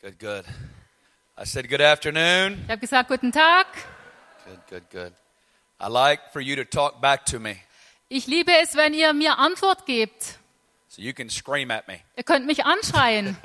Good, good. I said good afternoon. Ich habe gesagt, guten Tag. Good. I like for you to talk back to me Ich liebe es, wenn ihr mir Antwort gebt. so you can scream at me. Ihr könnt mich anschreien.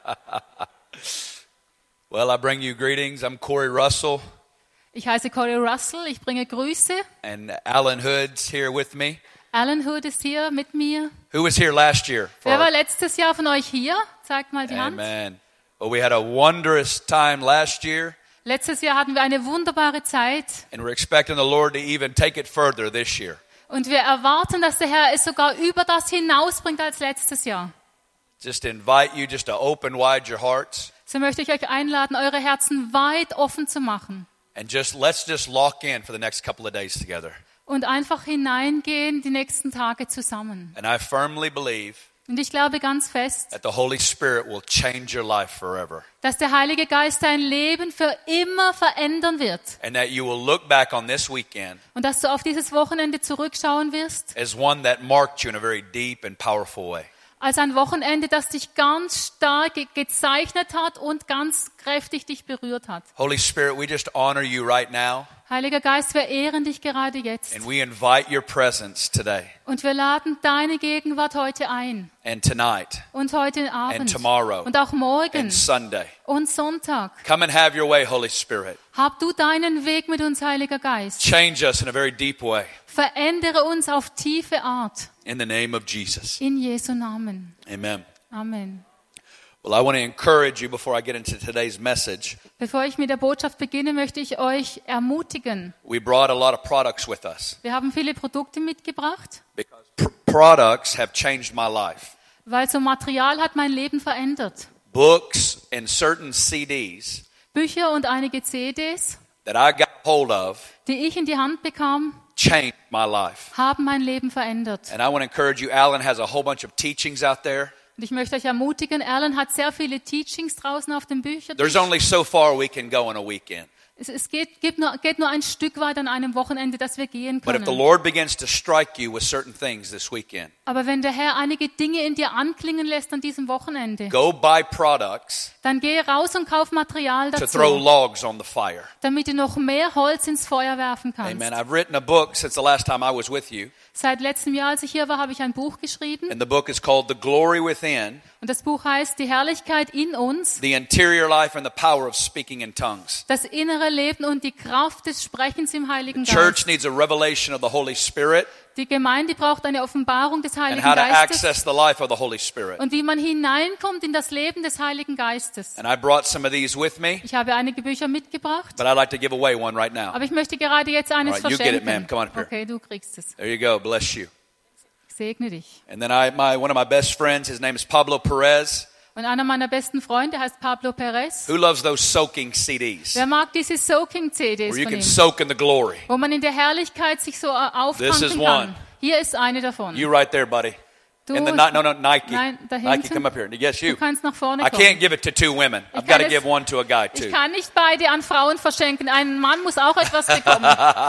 Well, I bring you greetings. I'm Corey Russell, Ich heiße Corey Russell, ich bringe Grüße. and Alan Hood's here with me. Alan Hood ist hier mit mir. Who was here last year? Wer war letztes Jahr von euch hier? Zeigt mal die Hand. Amen. Well, we had a wondrous time last year, Letztes Jahr hatten wir eine wunderbare Zeit and we're expecting the Lord to even take it further this year. und wir erwarten, dass der Herr es sogar über das hinausbringt als letztes Jahr. Just invite you just to open wide your hearts So möchte ich euch einladen, eure Herzen weit offen zu machen and let's just lock in for the next couple of days together. und einfach hineingehen die nächsten Tage zusammen. And I firmly believe Und ich glaube ganz fest, that the Holy Spirit will change your life forever, dass der Heilige Geist dein Leben für immer verändern wird and that you will look back on this weekend und dass du auf dieses Wochenende zurückschauen wirst as one that marked you in a very deep and powerful way. als ein Wochenende, das dich ganz stark gezeichnet hat und ganz kräftig dich berührt hat. Holy Spirit, we just honor you right now, Heiliger Geist, wir ehren dich gerade jetzt and we invite your presence today und wir laden deine Gegenwart heute ein and tonight und heute and Abend tomorrow und auch morgen and Sunday. und Sonntag. Come and have your way, Holy Spirit. Hab du deinen Weg mit uns, Heiliger Geist. Change us in a very deep way. Verändere uns auf tiefe Art. In the name of Jesus. In Jesu Namen. Amen. Amen. Well, I want to encourage you before I get into today's message. Bevor ich mit der Botschaft beginne, möchte ich euch ermutigen. We brought a lot of products with us Wir haben viele Produkte mitgebracht, because products have changed my life. weil so Material hat mein Leben verändert. Books and certain CDs Bücher und einige CDs, that I got hold of die ich in die Hand bekam, changed my life. haben mein Leben verändert. And I want to encourage you, Alan has a whole bunch of teachings out there. Und ich möchte euch ermutigen, Alan hat sehr viele Teachings draußen auf dem Büchertisch. There's only so far we can go in a weekend. Es geht nur ein Stück weit an einem Wochenende, dass wir gehen But if the können. Lord begins to strike you with certain things this weekend, Aber wenn der Herr einige Dinge in dir anklingen lässt an diesem Wochenende, go buy products dann gehe raus und kauf Material to dazu, throw logs on the fire. damit du noch mehr Holz ins Feuer werfen kannst. Amen. I've written a book since the last time I was with you. Seit letztem Jahr, als ich hier war, habe ich ein Buch geschrieben. And the book is called The Glory Within, Und das Buch heißt Die Herrlichkeit in uns, The Interior Life and the Power of Speaking in Tongues. das innere Leben und die Kraft des Sprechens im Heiligen Church Geist. needs a revelation of the Holy Spirit Die Gemeinde braucht eine Offenbarung des and Heiligen how to Geistes access the life of the Holy Spirit. und wie man hineinkommt in das Leben des Heiligen Geistes. And I brought some of these with me, Ich habe einige Bücher mitgebracht, but I'd like to give away one right now. aber ich möchte gerade jetzt eines Alright, you get it, verschenken. ma'am. Come on up here. Okay, du kriegst es. There you go. Bless you. Ich segne dich. And then one of my best friends, his name is Pablo Perez. Und einer meiner besten Freunde heißt Pablo Perez. Who loves those soaking CDs Wer mag diese Soaking-CDs where you von can ihm? soak in the glory? Wo man in der Herrlichkeit sich so This is auftanken one. kann. Hier ist eine davon. You right there, buddy. Du, No, Nike. Nein, da Nike, hinten. come up here. Yes, Du you. kannst nach vorne I kommen. can't give it to two women. I've Ich got kann to es- give one to a guy Ich too. kann nicht beide an Frauen verschenken. Ein Mann muss auch etwas bekommen.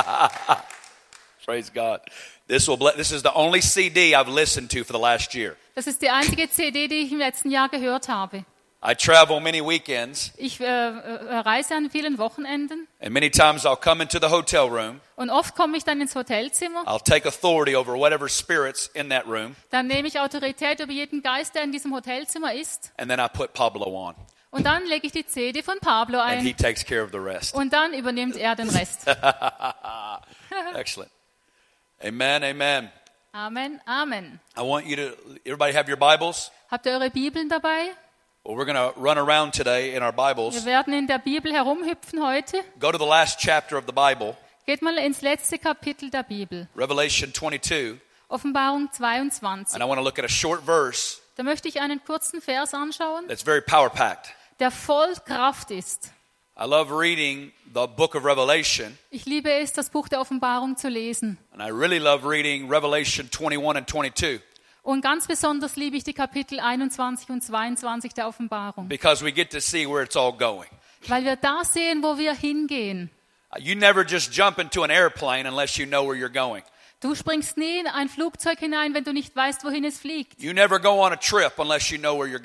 Praise God. This is the only CD I've listened to for the last year. Das ist die einzige CD, die ich im letzten Jahr gehört habe. I travel many weekends, Ich reise an vielen Wochenenden and many times I'll come into the hotel room. und oft komme ich dann ins Hotelzimmer. I'll take authority over whatever spirits in that room, Dann nehme ich Autorität über jeden Geist, der in diesem Hotelzimmer ist. and then I put Pablo on, Und dann lege ich die CD von Pablo and he ein. takes care of the rest. Und dann übernimmt er den Rest. Excellent. Amen, amen. Amen, Amen. I want you to, everybody have your Bibles? Habt ihr eure Bibeln dabei? Well, we're going to run around today in our Wir Bibles. werden in der Bibel herumhüpfen heute. Go to the last chapter of the Bible, Geht mal ins letzte Kapitel der Bibel. Revelation 22, Offenbarung and 22. I want to look at a short verse Da möchte ich einen kurzen Vers anschauen, that's very power-packed. der voll Kraft ist. I love reading the book of Revelation, Ich liebe es, das Buch der Offenbarung zu lesen. and I really love reading Revelation 21 and 22 Und ganz besonders liebe ich die Kapitel 21 und 22 der Offenbarung, because we get to see where it's all going. weil wir da sehen, wo wir hingehen. You never just jump into an airplane unless you know where you're going. Du springst nie in ein Flugzeug hinein, wenn du nicht weißt, wohin es fliegt. You never go on a trip unless you know where you're going.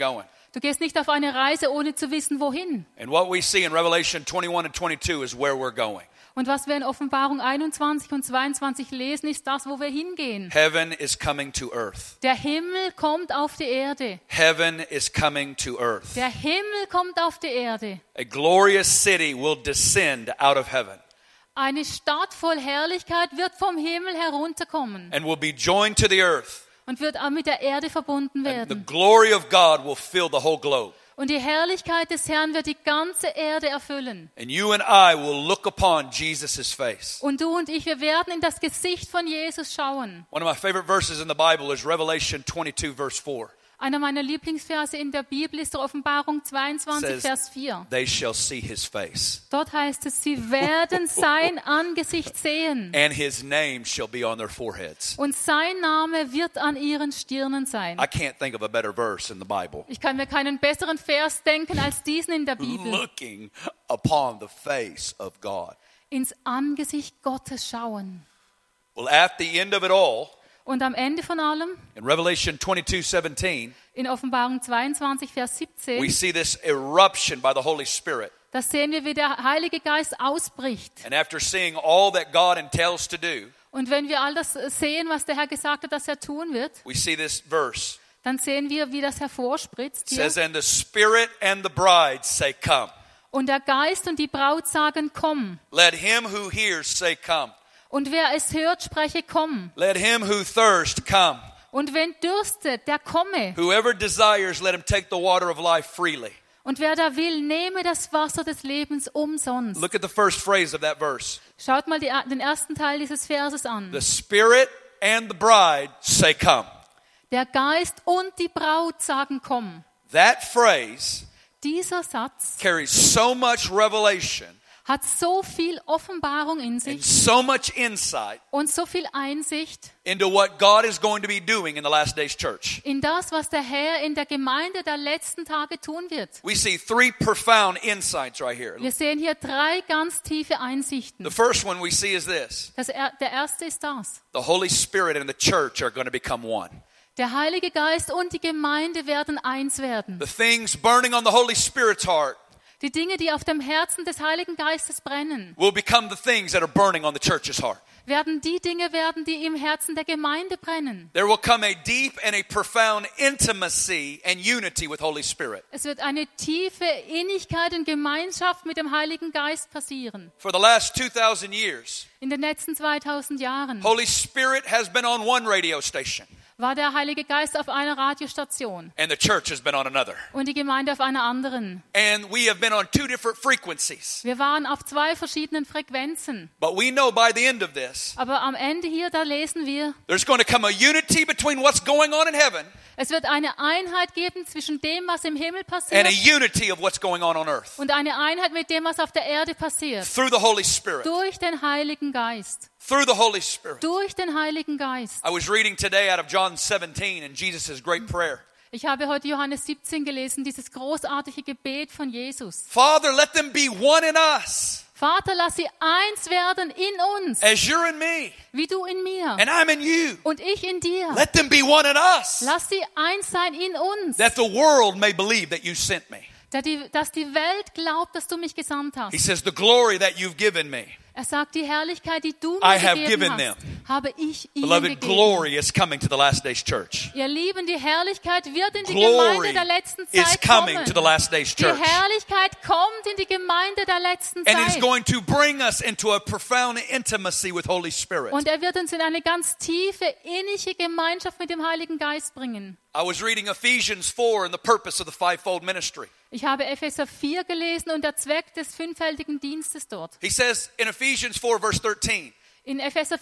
Du gehst nicht auf eine Reise, ohne zu wissen, wohin. And what we see in Revelation 21 and 22 is where we're going. Und was wir in Offenbarung 21 und 22 lesen, ist das, wo wir hingehen. Heaven is coming to earth. Der Himmel kommt auf die Erde. Heaven is coming to earth. Der Himmel kommt auf die Erde. A glorious city will descend out of heaven Eine Stadt voll Herrlichkeit wird vom Himmel herunterkommen and will be joined to the earth. und wird auch mit der Erde verbunden And the werden. glory of God will fill the whole globe. Und die Herrlichkeit des Herrn wird die ganze Erde erfüllen. And you and I will look upon Jesus' face. Und du und ich, wir werden in das Gesicht von Jesus schauen. One of my favorite verses in the Bible is Revelation 22, verse 4. Einer meiner Lieblingsverse in der Bibel ist der Offenbarung 22, Says, Vers 4. they shall see his face, Dort heißt es, sie werden sein Angesicht sehen. and his name shall be on their foreheads. Und sein Name wird an ihren Stirnen sein. I can't think of a better verse in the Bible. Ich kann mir keinen besseren Vers denken als diesen in der Bibel. Looking upon the face of God. Ins Angesicht Gottes schauen. Well, at the end of it all, Und am Ende von allem, in Revelation 22:17, in Offenbarung 22, Vers we 17, see this eruption by the Holy Spirit. da sehen wir, wie der Heilige Geist ausbricht. And after seeing all that God entails to do, Und wenn wir all das sehen, was der Herr gesagt hat, dass er tun wird, we see this verse. dann sehen wir, wie das hervorspritzt It hier. says, and the Spirit and the bride say, come. Und der Geist und die Braut sagen, komm. Let him who hears say, come. Und wer es hört, spreche, komm. Let him who thirst come. Und wenn dürstet, der komme. Whoever desires, let him take the water of life freely. Und wer da will, nehme das Wasser des Lebens umsonst. Look at the first phrase of that verse. Schaut mal den ersten Teil dieses Verses an. The Spirit and the bride say, come. Der Geist und die Braut sagen, komm. That phrase Dieser Satz carries so much revelation hat so viel Offenbarung in and sich so much insight und so viel Einsicht into what God is going to be doing in the last days church. in das, was der Herr in der Gemeinde der letzten Tage tun wird. We see three profound insights right here. Wir sehen hier 3 ganz tiefe Einsichten. The first one we see is this. Der erste ist das. The Holy Spirit and the church are going to become one. Der Heilige Geist und die Gemeinde werden eins werden. The things burning on the Holy Spirit's heart Die Dinge, die auf dem Herzen des Heiligen Geistes brennen, will become the things that are burning on the church's heart. werden die Dinge werden, die im Herzen der Gemeinde brennen. There will come a deep and a profound intimacy and unity with Holy Spirit. Es wird eine tiefe Innigkeit und Gemeinschaft mit dem Heiligen Geist passieren. For the last 2,000 years, In den letzten 2000 Jahren Holy Spirit has been on one radio station war der Heilige Geist auf einer Radiostation and the church has been on another. und die Gemeinde auf einer anderen. And we have been on two different frequencies. Wir waren auf 2 verschiedenen Frequenzen. But we know by the end of this, Aber am Ende hier, da lesen wir, there's going to come a unity between what's going on in heaven es wird eine Einheit geben zwischen dem, was im Himmel and a passiert unity of what's going on earth und eine Einheit mit dem, was auf der Erde passiert. through the Holy Spirit. Durch den Heiligen Geist. Through the Holy Spirit. Durch den Heiligen Geist. I was reading today out of John 17 and Jesus' great prayer. Ich habe heute Johannes 17 gelesen, dieses großartige Gebet von Jesus. Father, let them be one in us Vater, lass sie eins werden in uns, as you're in me wie du in mir and I'm in you. und ich in dir. Let them be one in us, Lass sie eins sein in uns, that the world may believe that you sent me. dass die Welt glaubt, dass du mich gesandt He hast. says, the glory that you've given me. Er sagt, die Herrlichkeit, die du I mir have gegeben given hast, them. habe ich ihnen Beloved, gegeben. glory is coming to the last days church. Ihr Lieben, die Herrlichkeit wird in die Glory Gemeinde der letzten is Zeit coming kommen. to the last days Die church. Herrlichkeit kommt in die Gemeinde der letzten And he's Zeit. going to bring us into a profound intimacy with Holy Spirit. Und er wird uns in eine ganz tiefe, innige Gemeinschaft mit dem Heiligen Geist bringen. I was reading Ephesians 4 and the purpose of the fivefold ministry. Ich habe Epheser 4 gelesen und der Zweck des fünffältigen Dienstes dort. He says in Ephesians 4 verse 13, In Epheser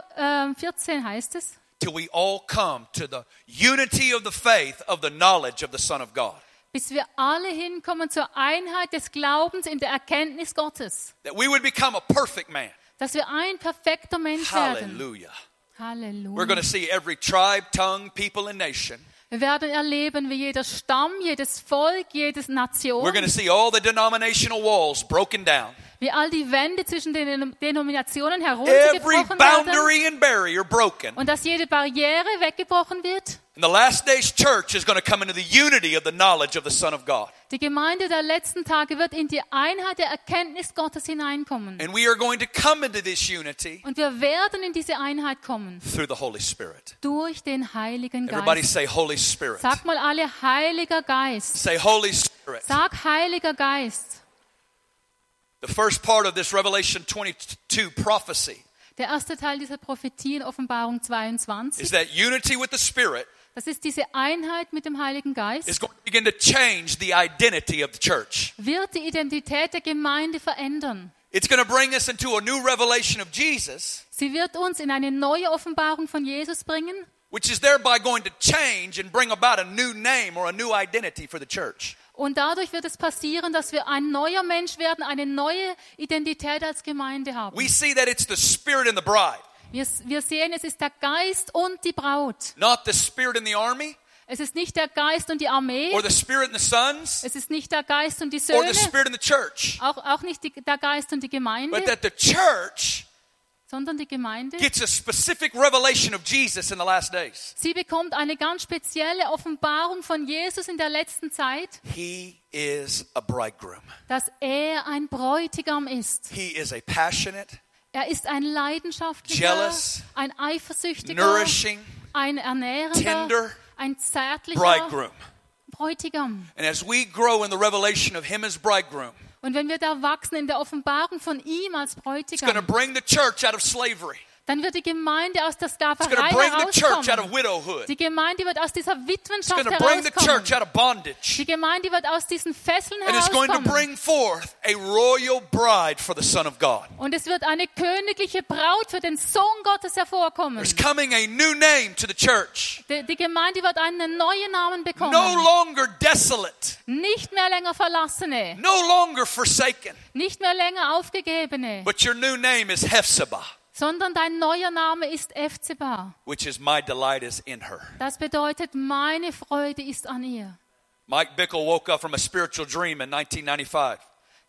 4, 14 heißt es, till we all come to the unity of the faith of the knowledge of the Son of God. bis wir alle hinkommen zur Einheit des Glaubens in der Erkenntnis Gottes. That we would become a perfect man. Dass wir ein perfekter Mensch werden. Hallelujah. We're Halleluja. going to see every tribe, tongue, people, and nation. Wir werden erleben, wie jeder Stamm, jedes Volk, jedes Nation, We're going to see all the denominational walls broken down. wie all die Wände zwischen den Denominationen Every heruntergebrochen werden boundary and barrier broken. und dass jede Barriere weggebrochen wird. And the last days church is going to come into the unity of the knowledge of the Son of God. Die Gemeinde der letzten Tage wird in die Einheit der Erkenntnis Gottes hineinkommen. And we are going to come into this unity Und wir werden in diese Einheit kommen through the Holy Spirit. durch den Heiligen Everybody Geist. say Holy Spirit. Sag mal alle, Heiliger Geist. Say Holy Spirit. Sag, Heiliger Geist. The first part of this Revelation 22 prophecy Der erste Teil dieser Prophetie in Offenbarung is 22, that unity with the Spirit das ist diese Einheit mit dem Heiligen Geist, is going to begin to change the identity of the church. wird die Identität der Gemeinde verändern. It's going to bring us into a new revelation of Jesus, Sie wird uns in eine neue Offenbarung von Jesus bringen, which is thereby going to change and bring about a new name or a new identity for the church. und dadurch wird es passieren, dass wir ein neuer Mensch werden, eine neue Identität als Gemeinde haben. We see that it's the Spirit in the bride, Wir sehen, es ist der Geist und die Braut. not the Spirit in the army Es ist nicht der Geist und die Armee, or the Spirit in the sons es ist nicht der Geist und die or the Söhne, Spirit in the church, auch nicht der Geist und die but Gemeinde, that the church sondern die Gemeinde. gets a specific revelation of Jesus in the last days. Sie bekommt eine ganz spezielle Offenbarung von Jesus in der letzten Zeit, He is a bridegroom. dass er ein Bräutigam ist. He is a passionate, Er ist ein leidenschaftlicher, jealous, ein eifersüchtiger, nourishing, ein ernährender, tender ein zärtlicher bridegroom. Bräutigam. And as we grow in the revelation of him as bridegroom, Und wenn wir da wachsen in der Offenbarung von ihm als it's going to Bräutigam, bring the church out of slavery. dann wird die Gemeinde aus der It's going Sklaverei to bring the church out of herauskommen. widowhood. Die Gemeinde wird aus dieser It's Witwenschaft going to bring the herauskommen. church out of bondage. Die Gemeinde wird aus diesen Fesseln And it's going to herauskommen. bring forth a royal bride for the Son of God. Und es wird eine königliche Braut für den Sohn Gottes hervorkommen. There's coming a new name to the church. Die Gemeinde wird einen neuen Namen bekommen. No longer desolate. Nicht mehr länger Verlassene. No longer forsaken. Nicht mehr länger Aufgegebene. But your new name is Hephzibah, Sondern dein neuer Name ist Ephzibah. which is my delight is in her. Das bedeutet, meine Freude ist an ihr. Mike Bickle woke up from a spiritual dream in 1995.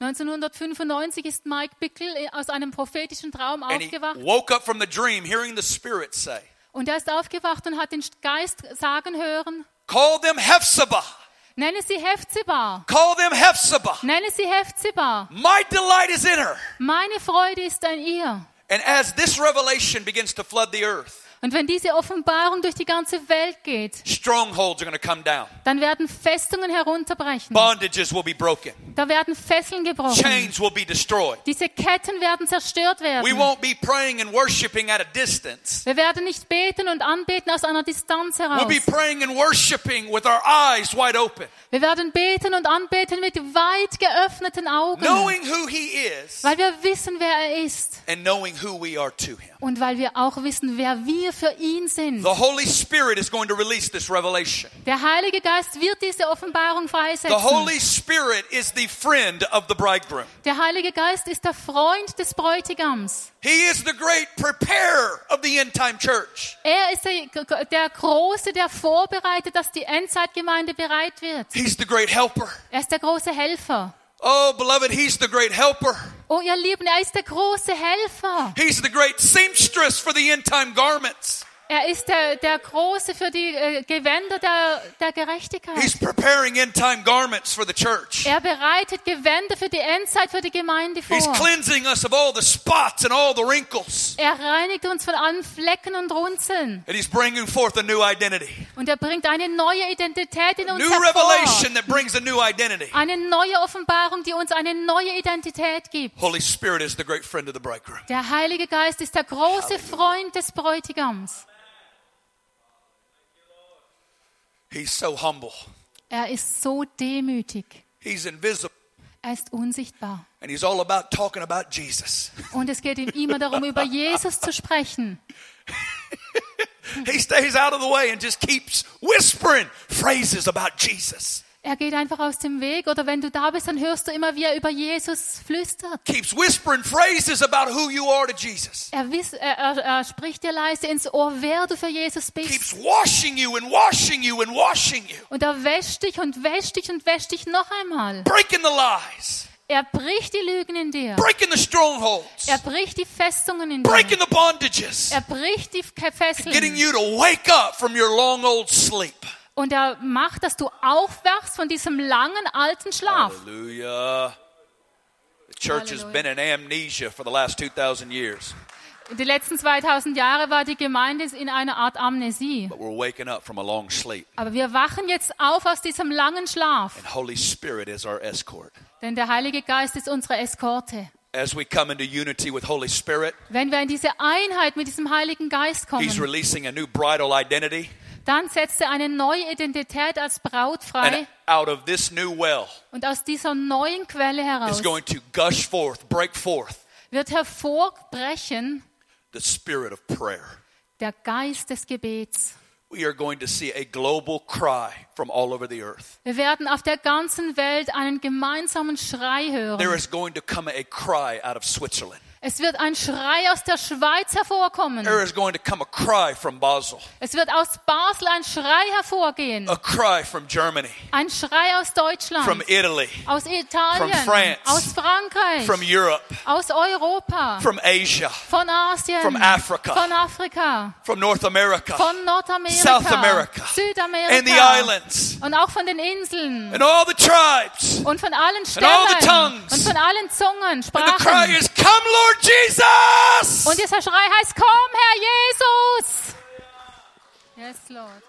1995 ist Mike Bickle aus einem prophetischen Traum And he aufgewacht. woke up from the dream hearing the Spirit say, Und er ist aufgewacht und hat den Geist sagen hören, call them Hephzibah. nenne sie Hephzibah. Call them Hephzibah. Nenne sie Hephzibah. My delight is in her. Meine Freude ist an ihr. And as this revelation begins to flood the earth, Und wenn diese Offenbarung durch die ganze Welt geht, strongholds are going to come down. dann werden Festungen herunterbrechen. Bondages will be broken. Da werden Fesseln gebrochen. Chains will be destroyed. Diese Ketten werden zerstört We werden. won't be praying and worshiping at a distance. Wir werden nicht beten und anbeten aus einer Distanz We'll heraus. be praying and worshiping with our eyes wide open, Wir werden beten und anbeten mit weit geöffneten Augen, knowing who he is weil wir wissen, wer er ist and knowing who we are to him. und weil wir auch wissen, wer wir für ihn sind. The Holy Spirit is going to release this revelation. Der Heilige Geist wird diese Offenbarung The freisetzen. Holy Spirit is the friend of the bridegroom. Der Heilige Geist ist der Freund des Bräutigams. He is the great preparer of the end time church. Er ist der Große, der vorbereitet, dass die Endzeitgemeinde bereit wird. He's the great helper. Er ist der große Helfer. Oh, beloved, he's the great helper. Oh, ihr Lieben, er ist der große Helfer. He's the great seamstress for the end time garments. Er ist der Große für die Gewänder der Gerechtigkeit. He's preparing end time garments for the church. Er bereitet Gewänder für die Endzeit, für die Gemeinde vor. He's cleansing us of all the spots and all the wrinkles. Er reinigt uns von allen Flecken und Runzeln. And he's bringing forth a new identity. Und er bringt eine neue Identität in uns New hervor. revelation that brings a new identity. Eine neue Offenbarung, die uns eine neue Identität gibt. Holy Spirit is the great friend of the bridegroom. Der Heilige Geist ist der große Freund des Bräutigams. He's so humble. Er ist so demütig. He's invisible. Er ist unsichtbar. And he's all about talking about Jesus. Und es geht ihm immer darum, über Jesus zu sprechen. He stays out of the way and just keeps whispering phrases about Jesus. Er geht einfach aus dem Weg. Oder wenn du da bist, dann hörst du immer, wie er über Jesus flüstert. Keeps whispering phrases about who you are to Jesus. Er spricht dir leise ins Ohr, wer du für Jesus bist. Keeps washing you and washing you and washing you. Und er wäscht dich und wäscht dich und wäscht dich noch einmal. Breaking the lies. Er bricht die Lügen in dir. breaking the strongholds, Er bricht die Festungen in dir. breaking the bondages, Er bricht die getting Fesseln. you to wake up from your long old sleep. Und er macht, dass du aufwachst von diesem langen alten Schlaf. Hallelujah. The church has been in amnesia for the last 2,000 years, Die letzten 2000 Jahre war die Gemeinde in einer Art Amnesie. but we're waking up from a long sleep. Aber wir wachen jetzt auf aus diesem langen Schlaf. And Holy Spirit is our escort. Denn der Heilige Geist ist unsere Eskorte. As we come into unity with Holy Spirit, Wenn wir in diese Einheit mit diesem Heiligen Geist He's kommen, releasing a new bridal identity. dann setzt er eine neue Identität als Braut frei. And out of this new well Und aus dieser neuen Quelle is heraus going to gush forth, break forth wird hervorbrechen the spirit of prayer. der Geist des Gebets. We are going to see a global cry from all over the earth. Wir werden auf der ganzen Welt einen gemeinsamen Schrei There hören. is going to come a cry out of Switzerland. Es wird ein Schrei aus der Schweiz hervorkommen. There is going to come a cry from Basel, Es wird aus Basel ein Schrei hervorgehen. a cry from Germany, Ein Schrei aus Deutschland, from Italy, aus Italien, from France, aus Frankreich, from Europe, aus Europa, from Asia, von Asien, from Africa, von Afrika, from North America, von Nordamerika, South America, Südamerika and the islands, und auch von den Inseln and all the tribes. und von allen all the Stämmen tongues. und von allen Zungen, And the cry Sprachen. is, "Come, Lord Jesus!" Und dieser Schrei heißt, komm, Herr Jesus! Yes, Lord.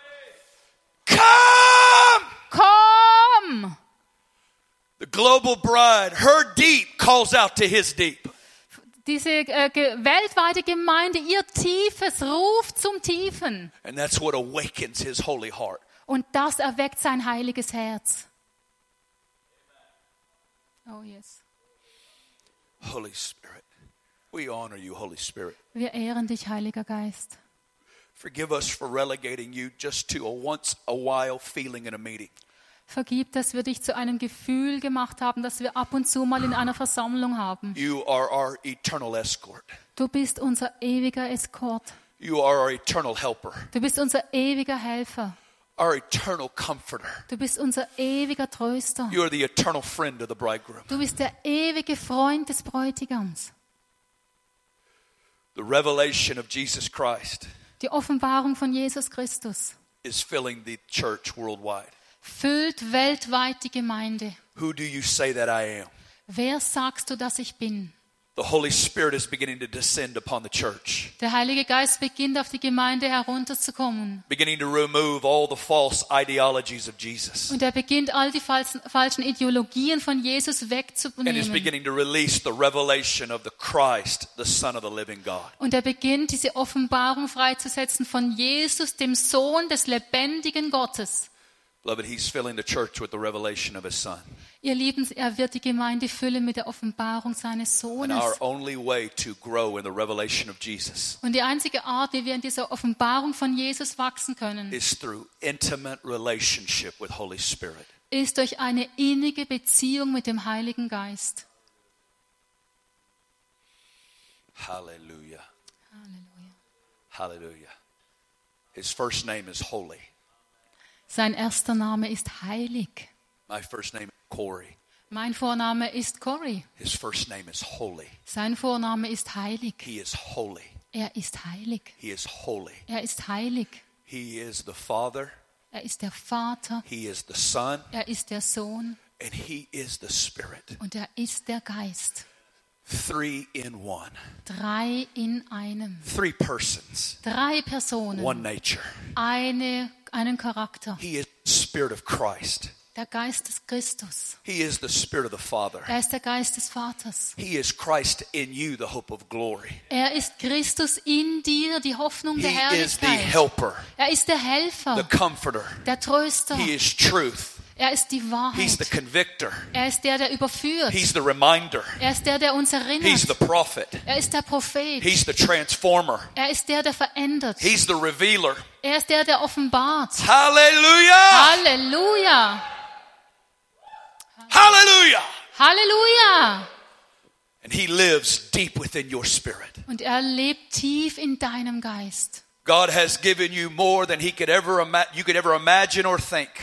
Come! Komm! The global bride, her deep calls out to his deep. Diese weltweite Gemeinde, ihr Tiefes ruft zum Tiefen. And that's what awakens his holy heart. Und das erweckt sein heiliges Herz. Oh yes. Holy Spirit, we honor you, Holy Spirit. Wir ehren dich, Heiliger Geist. Forgive us for relegating you just to a once a while feeling in a meeting. Vergib, dass wir dich zu einem Gefühl gemacht haben, das wir ab und zu mal in einer Versammlung haben. You are our eternal escort. Du bist unser ewiger Eskort. You are our eternal helper, Du bist unser ewiger Helfer. our eternal comforter. Du bist unser ewiger Tröster. You are the eternal friend of the bridegroom. Du bist der ewige Freund des Bräutigams. The revelation of Jesus Christ Die Offenbarung von Jesus Christus is filling the church worldwide. füllt weltweit die Gemeinde. Who do you say that I am? Wer sagst du, dass ich bin? The Holy Spirit is beginning to descend upon the church, Der Heilige Geist beginnt auf die Gemeinde herunterzukommen. beginning to remove all the false ideologies of Jesus, Und er beginnt, all die falschen Ideologien von Jesus and is wegzunehmen. beginning to release the revelation of the Christ, the Son of the living God. Und er beginnt, diese Offenbarung freizusetzen von Jesus, dem Sohn des lebendigen Gottes. Beloved, He's filling the church with the revelation of His Son. Ihr Lieben, er wird die Gemeinde füllen mit der Offenbarung seines And Sohnes. our only way to grow in the revelation of Jesus Und die einzige Art, wie wir in dieser Offenbarung von Jesus wachsen können, is through intimate relationship with Holy Spirit. ist durch eine innige Beziehung mit dem Heiligen Geist. Hallelujah. Halleluja. Hallelujah. His first name is Holy. Sein erster Name ist heilig. My first name is Corey. Mein Vorname ist Cory. His first name is Holy. Sein Vorname ist heilig. He is holy. Er ist heilig. He is holy. Er ist heilig. He is the Father. Er ist der Vater. He is the Son. Er ist der Sohn. And He is the Spirit. Und er ist der Geist. 3 in 1. 3 in einem. 3 persons. 3 Personen. One nature. Einen Charakter. He is the Spirit of Christ. Der Geist des Christus. He is the Spirit of the Father. Er ist der Geist des Vaters. He is Christ in you, the hope of glory. Er ist Christus in dir, die Hoffnung der He is the Herrlichkeit. helper, Er ist der the Helfer, comforter. der Tröster. He is truth. Er ist die He's the Wahrheit. convictor. Er ist der, der überführt. He's the reminder. Er ist der, der uns He's erinnert. the prophet. Er ist der Prophet. He's the transformer. Er ist der, der verändert. He's the revealer. Er ist der, der offenbart. Hallelujah! Halleluja! Hallelujah! Halleluja! And He lives deep within your spirit. Und er lebt tief in deinem Geist. God has given you more than you could ever imagine or think.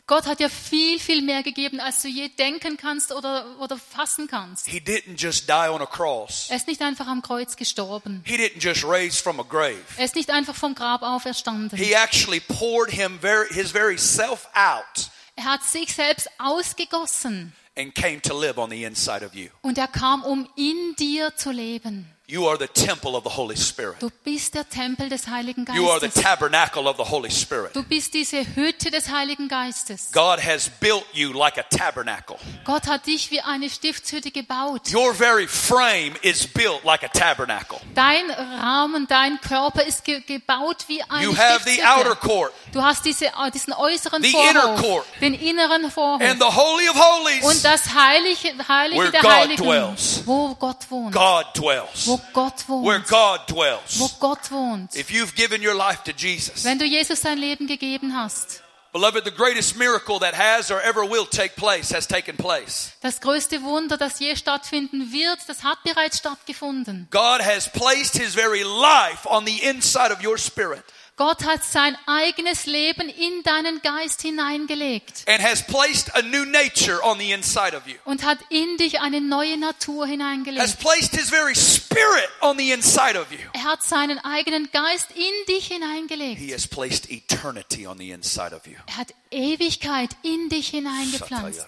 Gott hat ja viel, viel mehr gegeben, als du je denken kannst oder fassen kannst. He didn't just die on a cross. Er ist nicht einfach am Kreuz gestorben. He didn't just raise from a grave. Er ist nicht einfach vom Grab auferstanden. He actually poured his very self out Er hat sich selbst ausgegossen and came to live on the inside of you. und er kam, um in dir zu leben. You are the temple of the Holy Spirit. Du bist der Tempel des Heiligen You are the Geistes. tabernacle of the Holy Spirit. Du bist diese Hütte des Heiligen Geistes. God has built you like a tabernacle. Gott hat dich wie eine Stiftshütte gebaut. Your very frame is built like a tabernacle. Dein Rahmen, dein Körper ist gebaut wie eine You have the outer Stiftshütte. court Du hast diesen äußeren The inner Vorhof, court. den inneren Vorhof and the Holy of und Holies. das Heilige Where der God Heiligen, dwells. wo Gott wohnt. God dwells. Wo Gott Where wohnt. God Wo dwells. Gott wohnt. If you've given your life to Jesus, Wenn du Jesus dein Leben gegeben hast. beloved, the greatest miracle that has or ever will take place has taken place. Das größte Wunder, das je stattfinden wird, das hat bereits stattgefunden. God has placed his very life on the inside of your spirit Gott hat sein eigenes Leben in deinen Geist hineingelegt and has placed a new nature on the inside of you. und hat in dich eine neue Natur Has hineingelegt. placed his very spirit on the inside of you. Er hat seinen eigenen Geist in dich hineingelegt. He has placed eternity on the inside of you. Er hat Ewigkeit in dich hineingepflanzt.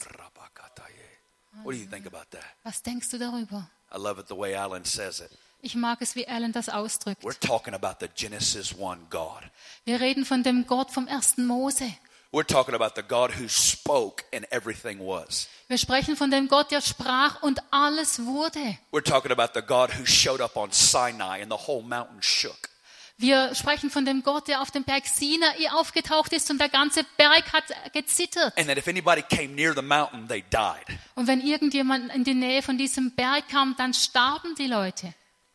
What do you think about that? Was denkst du darüber? I love it the way Alan says it. Ich mag es, wie Alan das ausdrückt. We're talking about the Genesis 1 God. Wir reden von dem Gott vom 1. Mose. We're talking about the God who spoke and everything was. Wir sprechen von dem Gott, der sprach und alles wurde. We're talking about the God who showed up on Sinai and the whole mountain shook. Wir sprechen von dem Gott, der auf dem Berg Sinai aufgetaucht ist und der ganze Berg hat gezittert. And that if anybody came near the mountain, they died. Und wenn irgendjemand in die Nähe von diesem Berg kam, dann starben die Leute.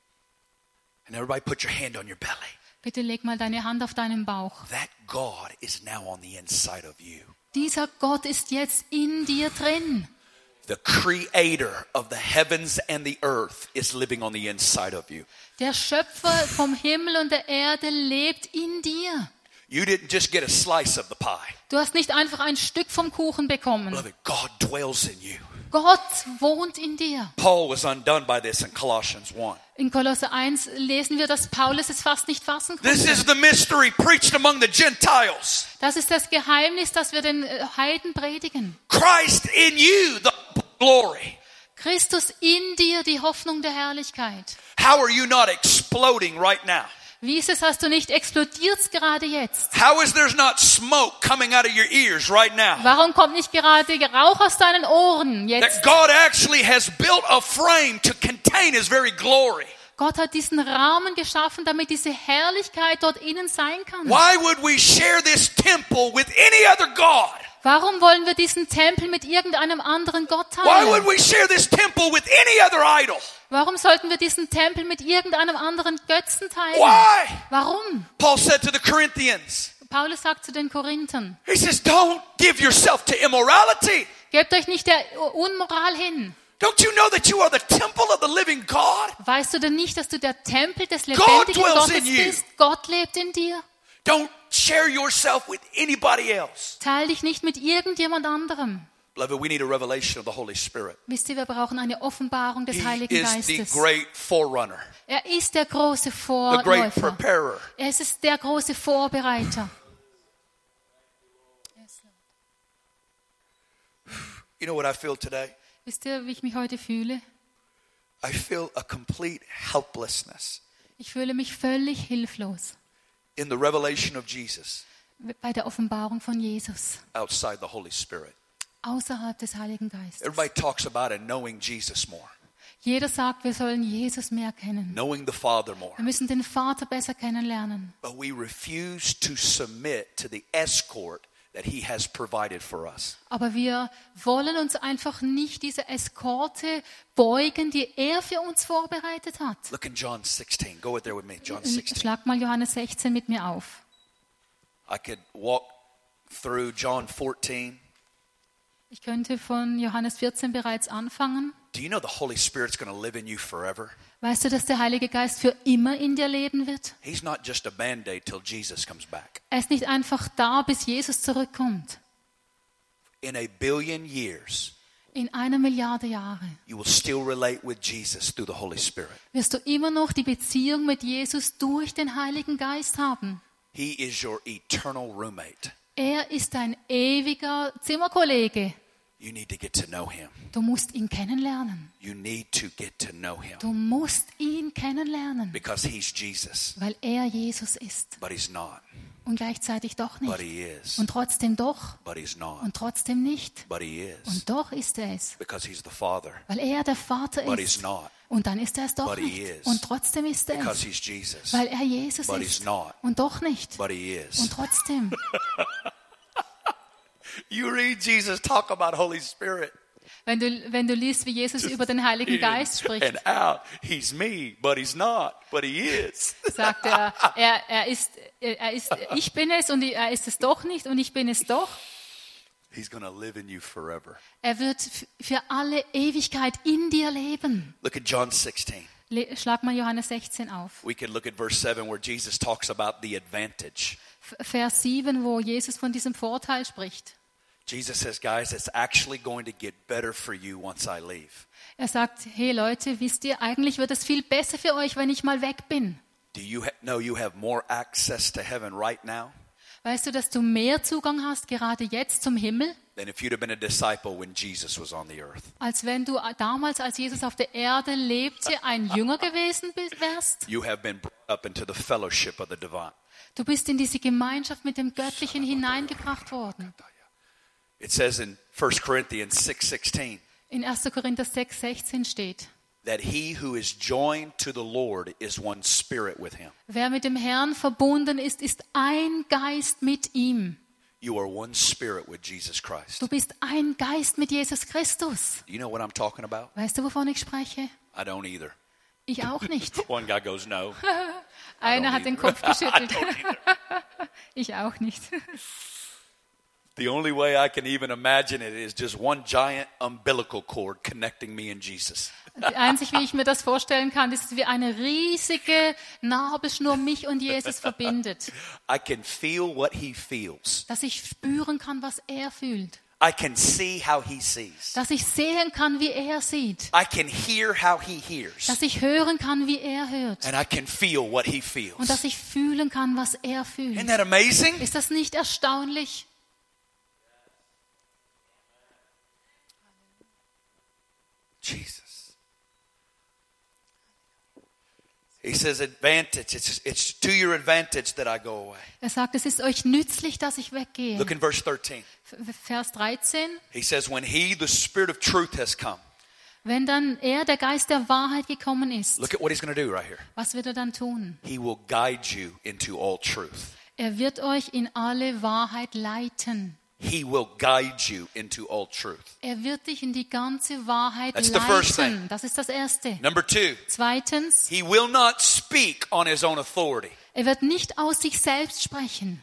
And everybody put your hand on your belly. Bitte leg mal deine Hand auf deinen Bauch. That God is now on the inside of you. Dieser Gott ist jetzt in dir drin. The creator of the heavens and the earth is living on the inside of you. Der Schöpfer vom Himmel und der Erde lebt in dir. You didn't just get a slice of the pie. Du hast nicht einfach ein Stück vom Kuchen bekommen. Beloved, God dwells in you. Gott wohnt in dir. Paul was undone by this in Colossians 1. In Kolosser 1 lesen wir, dass Paulus es fast nicht fassen This konnte. is the mystery preached among the Gentiles. Das ist das Geheimnis, das wir den Heiden predigen. Christ in you, the glory. Christus in dir, die Hoffnung der Herrlichkeit. How are you not exploding right now? Wie ist es, dass du nicht explodierst gerade jetzt? How is there not smoke coming out of your ears right now? Warum kommt nicht gerade Rauch aus deinen Ohren That jetzt? God actually has built a frame to contain his very glory. Gott hat diesen Rahmen geschaffen, damit diese Herrlichkeit dort innen sein kann. Why would we share this temple with any other God? Warum wollen wir diesen Tempel mit irgendeinem anderen Gott Why would teilen? we share this temple with any other idol? Warum sollten wir diesen Tempel mit irgendeinem anderen Götzen teilen? Why? Warum? Paul said to the Corinthians, Paulus sagt zu den Korinthern, he says, don't give yourself to immorality. gebt euch nicht der Unmoral hin. Don't you know that you are the temple of the living God? Weißt du denn nicht, dass du der Tempel des God lebendigen dwells Gottes in you. bist? Gott lebt in dir. Don't share yourself with anybody else. Teil dich nicht mit irgendjemand anderem. Beloved, we need a revelation of the Holy Spirit. Wisst ihr, wir brauchen eine Offenbarung des He Heiligen is the Geistes. great forerunner, Er ist der große the great Vorläufer. preparer. Er ist der große Vorbereiter. You know what I feel today? Wisst ihr, wie ich mich heute fühle? I feel a complete helplessness Ich fühle mich völlig hilflos in the revelation of Jesus bei der Offenbarung von Jesus, outside the Holy Spirit. außerhalb des Heiligen Geistes. Everybody talks about it, knowing Jesus more, Jeder sagt, wir sollen Jesus mehr kennen. knowing the Father more. Wir müssen den Vater besser kennenlernen. But we refuse to submit to the escort that he has provided for us. Aber wir wollen uns einfach nicht dieser Eskorte beugen, die er für uns vorbereitet hat. Look in John 16. Go there with me. John 16. Schlag mal Johannes 16 mit mir auf. I could walk through John 14. Ich könnte von Johannes 14 bereits anfangen. Do you know the Holy Spirit's going to live in you forever? Weißt du, dass der Heilige Geist für immer in dir leben wird? He's not just a Band-Aid till Jesus comes back. Er ist nicht einfach da, bis Jesus zurückkommt. in a billion years, in 1 Milliarde Jahre, you will still relate with Jesus through the Holy Spirit. wirst du immer noch die Beziehung mit Jesus durch den Heiligen Geist haben. He is your eternal roommate. Er ist dein ewiger Zimmerkollege. You need to get to know him. Du musst ihn kennenlernen. You need to get to know him. Du musst ihn kennenlernen, Because he's Jesus, weil er Jesus ist but he's not. und gleichzeitig doch But nicht. he is. Und trotzdem doch But he's not. und trotzdem nicht. But he is. Und doch ist er es, Because he's the Father. weil er der Vater But he's ist. not. Und dann ist er es doch But he nicht. is. Und trotzdem ist er Because es, he's Jesus. weil er Jesus But he's ist. not. Und doch nicht. But he is. Und trotzdem. You read Jesus talk about Holy Spirit. Wenn du liest, wie Jesus über den Heiligen Geist spricht, And out. He's me, but he's not. But he is. sagt er ist, ich bin es und er ist es doch nicht und ich bin es doch. He's going to live in you forever. Er wird für alle Ewigkeit in dir leben. Look at John 16. Schlag mal Johannes 16 auf. We could look at verse 7 where Jesus talks about the advantage. Vers 7, wo Jesus von diesem Vorteil spricht. Jesus says, guys, it's actually going to get better for you once I leave. Er sagt, hey Leute, wisst ihr, eigentlich wird es viel besser für euch, wenn ich mal weg bin. Do you know you have more access to heaven right now Weißt du, dass du mehr Zugang hast, gerade jetzt zum Himmel, than if you'd have been a disciple when Jesus was on the earth? als wenn du damals, als Jesus auf der Erde lebte, ein Jünger gewesen wärst? You have been brought up into the fellowship of the divine. Du bist in diese Gemeinschaft mit dem Göttlichen hineingebracht worden. It says in 1 Corinthians 6:16 In 1. Korinther 6,16 steht, that he who is joined to the Lord is one spirit with him. wer mit dem Herrn verbunden ist, ist ein Geist mit ihm. You are one spirit with Jesus Christ. Du bist ein Geist mit Jesus Christus. Do you know what I'm talking about? Weißt du, wovon ich spreche? I don't either. Ich auch nicht. One guy goes, no. Einer hat den Kopf geschüttelt. Ich auch nicht. The only way I can even imagine it is just one giant umbilical cord connecting me and Jesus. Einzig, wie ich mir das vorstellen kann, ist, wie eine riesige Nabelschnur mich und Jesus verbindet. I can feel what he feels. Dass ich spüren kann, was er fühlt. I can see how he sees. Dass ich sehen kann, wie er sieht. I can hear how he hears. Dass ich hören kann, wie er hört. And I can feel what he feels. Und dass ich fühlen kann, was er fühlt. Isn't that amazing? Ist das nicht erstaunlich? Jesus. He says advantage. It's to your advantage that I go away. Er sagt, es ist euch nützlich, dass ich weggehe. Look in verse 13. Vers 13. He says, when he, the Spirit of truth, has come. Wenn dann er, der Geist der Wahrheit, gekommen ist, Look at what he's going to do right here. was wird er dann tun? He will guide you into all truth. Er wird euch in alle Wahrheit leiten. He will guide you into all truth. Er wird dich in die ganze Wahrheit That's the first leiten. thing. Das ist das Erste. Number 2, Zweitens, he will not speak on his own authority. er wird nicht aus sich selbst sprechen.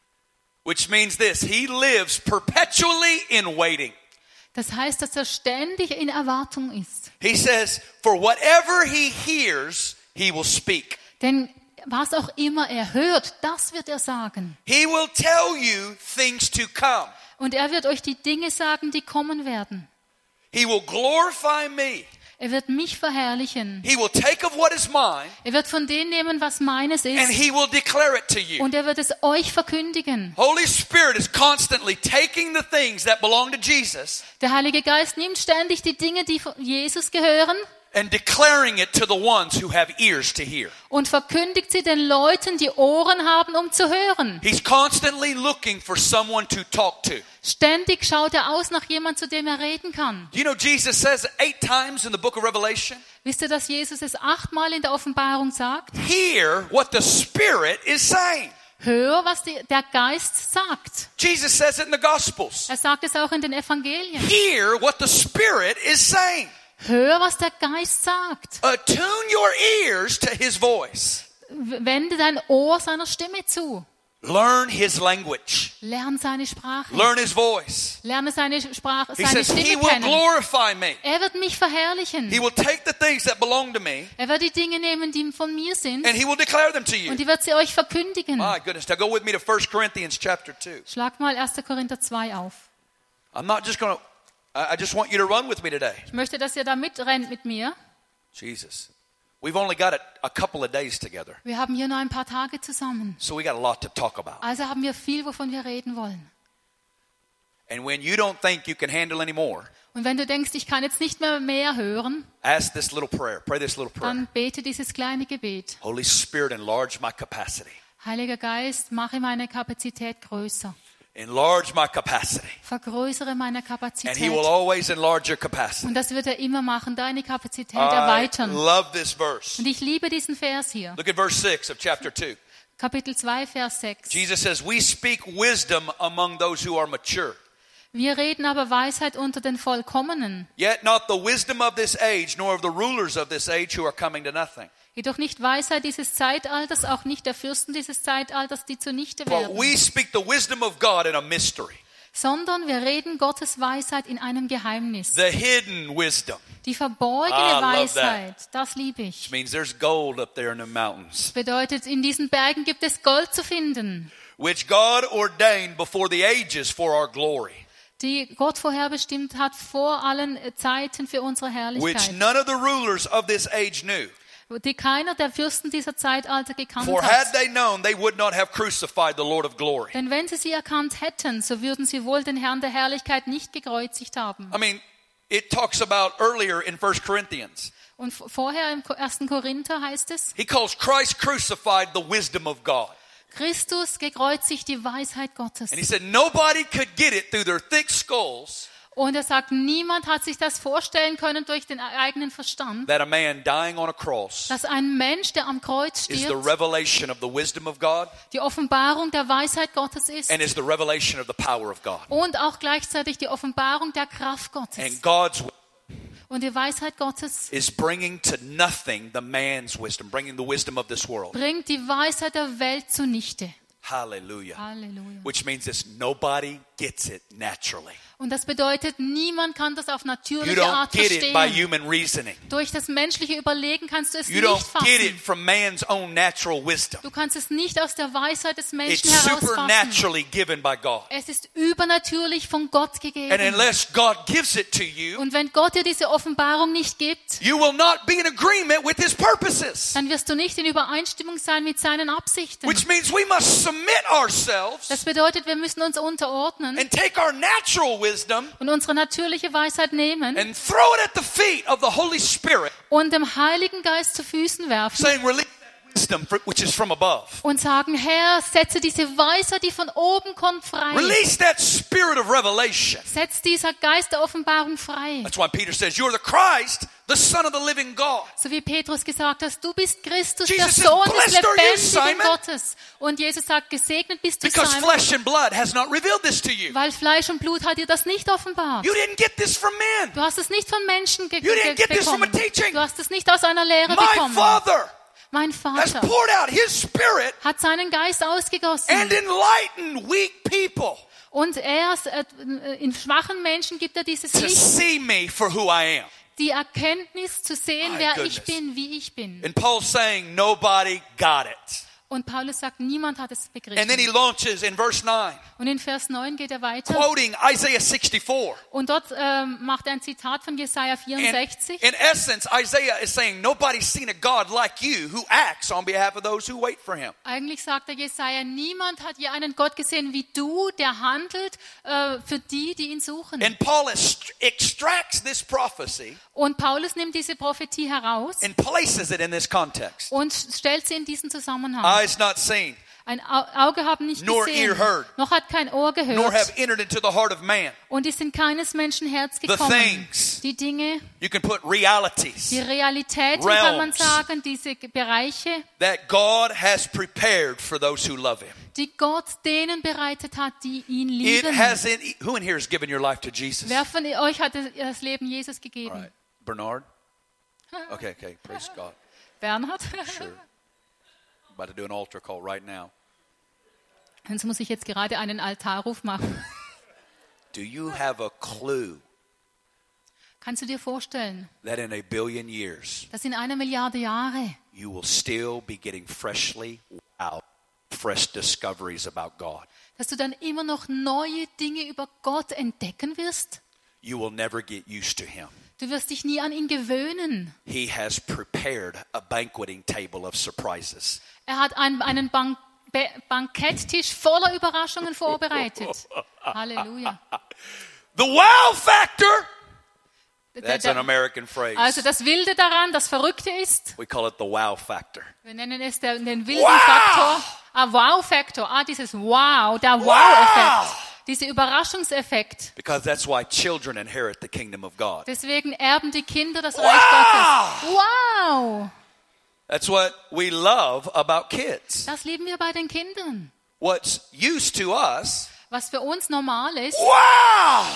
Which means this, he lives perpetually in waiting. Das heißt, dass er ständig in Erwartung ist. He says, for whatever he hears, he will speak. Denn was auch immer er hört, das wird er sagen. He will tell you things to come. Und er wird euch die Dinge sagen, die kommen werden. He will glorify me. Er wird mich verherrlichen. He will take of what is mine Er wird von dem nehmen, was meines and ist. he will declare it to you. Und er wird es euch verkündigen. Holy Spirit is constantly taking the things that belong to Jesus Der Heilige Geist nimmt ständig die Dinge, die von Jesus gehören, and declaring it to the ones who have ears to hear. und verkündigt sie den Leuten, die Ohren haben, um zu hören. He's constantly looking for someone to talk to. Ständig schaut er aus nach jemand, zu dem er reden kann. You know, Jesus says 8 times in the book of Revelation, Wisst ihr, dass Jesus es 8-mal in der Offenbarung sagt? hear what the Spirit is saying. Hör, was der Geist sagt. Jesus says it in the Gospels. Er sagt es auch in den Evangelien. Hear what the Spirit is saying. Hör, was der Geist sagt. Attune your ears to his voice. Wende dein Ohr seiner Stimme zu. Learn his language. Lern seine Sprache. Learn his voice. Lerne seine Sprache, He seine says, he Stimme will kennen. glorify me. Er wird mich verherrlichen. He will take the things that belong to me Er wird die Dinge nehmen, die von mir sind, and he will declare them to you. und die wird sie euch verkündigen. My goodness. Now go with me to 1 Corinthians chapter 2. Schlag mal 1. Korinther 2 auf. I'm not just going to, I just want you to run with me today. Ich möchte, dass ihr da mitrennt mit mir. Jesus. We've only got a couple of days together. Wir haben hier nur ein paar Tage zusammen. So we got a lot to talk about. Also haben wir viel, wovon wir reden wollen. And when you don't think you can handle any more, Und wenn du denkst, ich kann jetzt nicht mehr hören, ask this little prayer. Pray this little prayer. dann bete dieses kleine Gebet. Holy Spirit, enlarge my capacity. Heiliger Geist, mache meine Kapazität größer. Enlarge my capacity. Vergrößere meine And Kapazität. he will always enlarge your capacity. Und das wird er immer machen, deine Kapazität I erweitern. love this verse. Und ich liebe diesen Vers hier. Look at verse 6 of chapter 2. Kapitel 2, Vers 6. Jesus says, we speak wisdom among those who are mature. Wir reden aber Weisheit unter den Vollkommenen, Yet not the wisdom of this age, nor of the rulers of this age who are coming to nothing. jedoch nicht Weisheit dieses Zeitalters, auch nicht der Fürsten dieses Zeitalters, die zunichte But werden, we speak the wisdom of God in a mystery. sondern wir reden Gottes Weisheit in einem Geheimnis. The hidden wisdom. Die verborgene I love Weisheit, das liebe ich. Which means there's gold up there in the mountains. Bedeutet, in diesen Bergen gibt es Gold zu finden, Which God ordained before the ages for our glory. die Gott vorherbestimmt hat vor allen Zeiten für unsere Which Herrlichkeit, none of the rulers of this age knew. die keiner der Fürsten dieser Zeitalter gekannt For had hat. they known, they would not have crucified the Lord of glory. Denn wenn sie erkannt hätten, so würden sie wohl den Herrn der Herrlichkeit nicht gekreuzigt haben. I mean, it talks about earlier in 1 Corinthians. Und vorher im 1. Korinther heißt es, He calls Christ crucified the wisdom of God. Christus gekreuzigt die Weisheit Gottes. And he said nobody could get it through their thick skulls Und er sagt, niemand hat sich das vorstellen können durch den eigenen Verstand, that a man dying on a cross dass ein Mensch, der am Kreuz is the stirbt, revelation of the wisdom of God die Offenbarung der Weisheit Gottes ist and is the revelation of the power of God. und auch gleichzeitig die Offenbarung der Kraft Gottes. And God's Und die Weisheit Gottes is bringing to nothing the man's wisdom, bringing the wisdom of this world. bringt die Weisheit der Welt zunichte. Hallelujah. Halleluja. Which means this nobody gets it naturally. Und das bedeutet, niemand kann das auf You natürliche don't Art get it by verstehen. human reasoning. Durch das menschliche Überlegen kannst du es You nicht don't get it fassen. from man's own natural wisdom. Du kannst es nicht aus der Weisheit des Menschen It's herausfassen. supernaturally given by God. Es ist übernatürlich von Gott And gegeben. unless God gives it to you, Und wenn Gott dir diese Offenbarung nicht gibt, you will not be in agreement with his purposes. dann wirst du nicht in Übereinstimmung sein mit seinen Absichten. Which means we must submit ourselves Das bedeutet, wir müssen uns unterordnen and take our natural wisdom und unsere natürliche Weisheit nehmen and throw it at the feet of the Holy Spirit, und dem Heiligen Geist zu Füßen werfen saying, release that wisdom which is from above. und sagen, Herr, setze diese Weisheit, die von oben kommt, frei. Release that spirit of revelation. Setz dieser Geist der Offenbarung frei. That's why Peter says, you're the Christ, the Son of the living God. So wie Petrus gesagt hat, du bist Christus, Jesus der says, Sohn des "Blessed are you, lebendigen Simon." Gottes. Und Jesus sagt, gesegnet bist du, Because Simon, flesh and blood has not revealed this to you. weil Fleisch und Blut hat dir das nicht offenbart. You didn't get this from men. Du hast es nicht von Menschen You didn't get this from a bekommen. teaching. Du hast es nicht aus einer Lehre My bekommen. Father Mein has Vater poured out his spirit hat seinen Geist and ausgegossen. enlightened weak people Und in schwachen Menschen gibt er dieses to Licht, see me for who I am. die Erkenntnis zu sehen, My wer goodness. ich bin, wie ich bin. And Paul's saying nobody got it. Und Paulus sagt, niemand hat es And then he begriffen. launches in verse 9, Und in Vers 9 geht er weiter. quoting Isaiah 64. Und dort macht er ein Zitat von Jesaja And 64. in essence, Isaiah is saying, nobody's seen a God like you who acts on behalf of those who wait for him. Eigentlich sagt der Jesaja, niemand hat je einen Gott gesehen wie du, der handelt für die, die ihn suchen. And Paul extracts this prophecy Und Paulus nimmt diese Prophetie heraus and places it in this context. und stellt sie in diesen Zusammenhang. Eyes not seen, Ein Auge haben nicht Nor gesehen, ear heard, noch hat kein Ohr nor have gehört entered into the heart of man. und ist in keines Menschen Herz The gekommen. things. Die Dinge, You can put realities die Realitäten kann man Realms. sagen, diese Bereiche, that God has prepared for those who love him. die Gott denen bereitet hat, die ihn It lieben. has who in here has given your life to Jesus? Wer von euch hat das Leben Jesus gegeben? All right. Bernard? Okay, praise God. Bernhard? Sure. About to do an altar call right now. Jetzt muss ich jetzt gerade einen Altarruf machen. Do you have a clue Kannst du dir vorstellen, that in a billion years dass in 1 Milliarde Jahre you will still be getting freshly wowed fresh discoveries about God. Dass du dann immer noch neue Dinge über Gott entdecken wirst. You will never get used to him. Du wirst dich nie an ihn gewöhnen. He has prepared a banqueting table of surprises. Er hat einen Banketttisch voller Überraschungen vorbereitet. Halleluja. The wow factor. That's an American phrase. Also das Wilde daran, das Verrückte ist, We call it the wow factor. wir nennen es den wilden Wow! Faktor. Wow-Faktor. Dieses Wow, der Wow-Effekt. Dieser Überraschungseffekt. Because that's why children inherit the kingdom of God. Deswegen erben die Kinder das Wow! Reich Gottes. Wow! That's what we love about kids. Das lieben wir bei den Kindern. What's used to us, Was für uns normal ist. wow!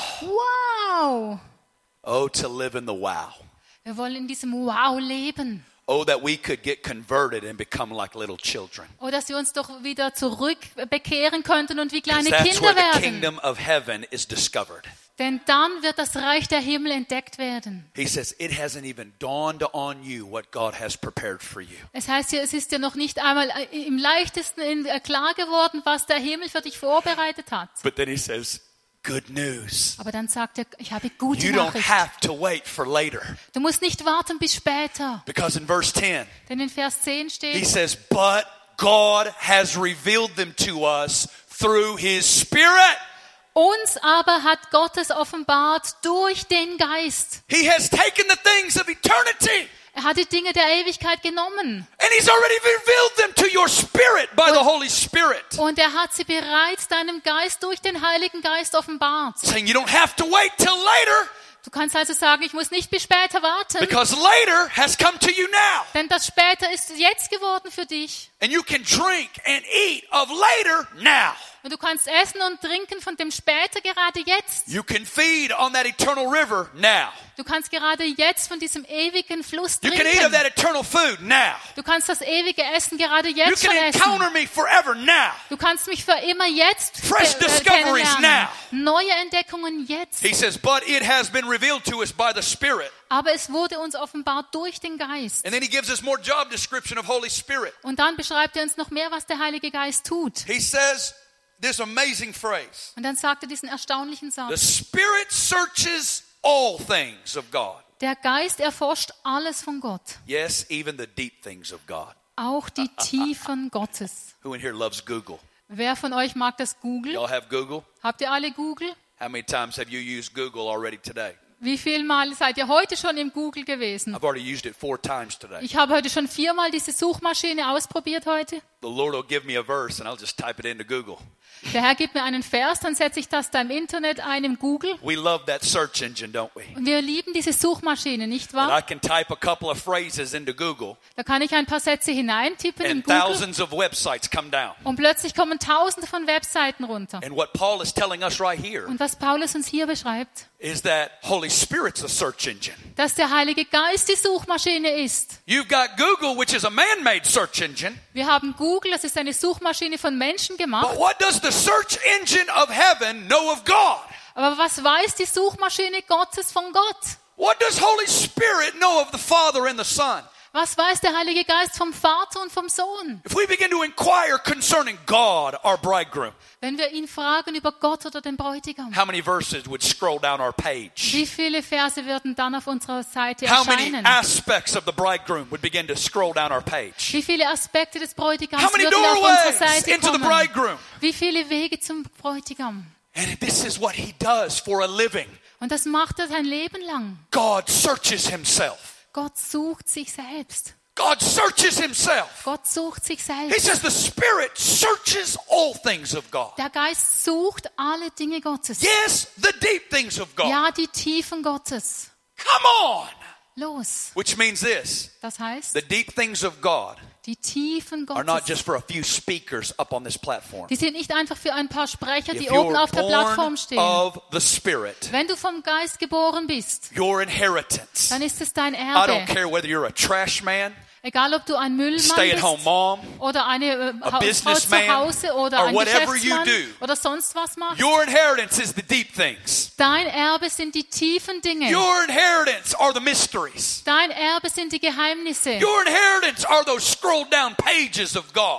Wow! Oh, to live in the wow. Wir wollen in diesem Wow leben. Oh, that we could get converted and become like little children. Oh, dass wir uns doch wieder zurück bekehren könnten und wie kleine That's Kinder where the werden. kingdom of heaven is discovered. Denn dann wird das Reich der Himmel entdeckt werden. He says, it hasn't even dawned on you what God has prepared for you. Es heißt ja, es ist ja noch nicht einmal im leichtesten klar geworden, was der Himmel für dich vorbereitet hat. But then he says, good news. Aber dann sagt er, ich habe gute You don't Nachricht. have to wait for later. Du musst nicht warten bis später. Because in verse 10, Denn in Vers 10 he steht, says, but God has revealed them to us through his Spirit. uns aber hat Gott es offenbart durch den Geist. He has taken the things of eternity Er hat die Dinge der Ewigkeit genommen. and he's already revealed them to your spirit by the Holy Spirit. Und er hat sie bereits deinem Geist durch den Heiligen Geist offenbart. Saying you don't have to wait till later Du kannst also sagen, ich muss nicht bis später warten. because later has come to you now. Denn das später ist jetzt geworden für dich. And you can drink and eat of later now. Und du kannst essen und trinken von dem später gerade jetzt. You can feed on that eternal river now. Du kannst gerade jetzt von diesem ewigen Fluss You can eat of trinken. that eternal food now. Du kannst das ewige Essen gerade You jetzt can schon essen. encounter me forever now. Du kannst mich für immer jetzt Fresh discoveries kennenlernen. Neue Entdeckungen jetzt. He says, but it has been revealed to us by the Spirit. Aber es wurde uns offenbart durch den Geist. And then he gives us more job description of Holy Spirit. Und dann beschreibt er uns noch mehr, was der Heilige Geist tut. He says this amazing phrase. Und dann sagt er diesen erstaunlichen The Satz. Spirit searches all things of God. Der Geist erforscht alles von Gott. Yes, even the deep things of God. Auch die Tiefen Gottes. Who in here loves Google? Wer von euch mag das Google? Y'all have Google? Habt ihr alle Google? How many times have you used Google already today? Wie viel Mal seid ihr heute schon im Google gewesen? I've already used it 4 times today. Ich habe heute schon 4-mal diese Suchmaschine ausprobiert heute. The Lord will give me a verse and I'll just type it into Google. Der Herr gibt mir einen Vers, dann setze ich das da im Internet ein, im Google. We love that search engine, don't we? Und wir lieben diese Suchmaschine, nicht And wahr? I can type a couple of phrases into Google Da kann ich ein paar Sätze hineintippen in and Google thousands of websites come down. und plötzlich kommen Tausende von Webseiten runter. And what Paul is telling us right here Und was Paulus uns hier beschreibt, is that Holy Spirit's a search engine. dass der Heilige Geist die Suchmaschine ist. You've got Google, which is a man-made search engine. Wir haben Google, das ist eine Suchmaschine von Menschen gemacht. But what does the search engine of heaven know of God? Aber was weiß die Suchmaschine Gottes von Gott? What does Holy Spirit know of the Father and the Son? Was weiß der Heilige Geist vom Vater und vom Sohn? If we begin to inquire concerning God, our bridegroom, Wenn wir ihn fragen über Gott oder den Bräutigam, how many verses would scroll down our page? wie viele Verse würden dann auf unserer Seite How many erscheinen? aspects of the bridegroom would begin to scroll down our page? Wie viele Aspekte des Bräutigams How many würden auf unsere doorways Seite into the kommen? bridegroom? Wie viele Wege zum Bräutigam? And this is what he does for a living. Und das macht er sein Leben lang. God searches himself. Gott sucht sich selbst. God searches himself. Gott sucht sich He selbst. says the Spirit searches all things of God. Der Geist sucht alle Dinge Gottes. Yes, the deep things of God. Ja, die Tiefen Gottes. Come on. Los. Which means this. Das heißt, The deep things of God die Tiefen are not Gottes, just for a few speakers up on this platform. die sind nicht einfach für ein paar Sprecher, If die oben you're auf der Plattform born stehen. of the Spirit, Wenn du vom Geist geboren bist, your inheritance. dann ist es dein I don't Erbe. care whether you're a trash man, Egal, ob du ein Müllmann stay-at-home bist mom, oder eine a Hausfrau businessman, zu Hause oder or ein whatever you Geschäftsmann do. oder sonst was machst. your inheritance is the deep things. Dein Erbe sind die tiefen Dinge. Your inheritance are the mysteries. Dein Erbe sind die Geheimnisse. Your inheritance are those scrolled down pages of God.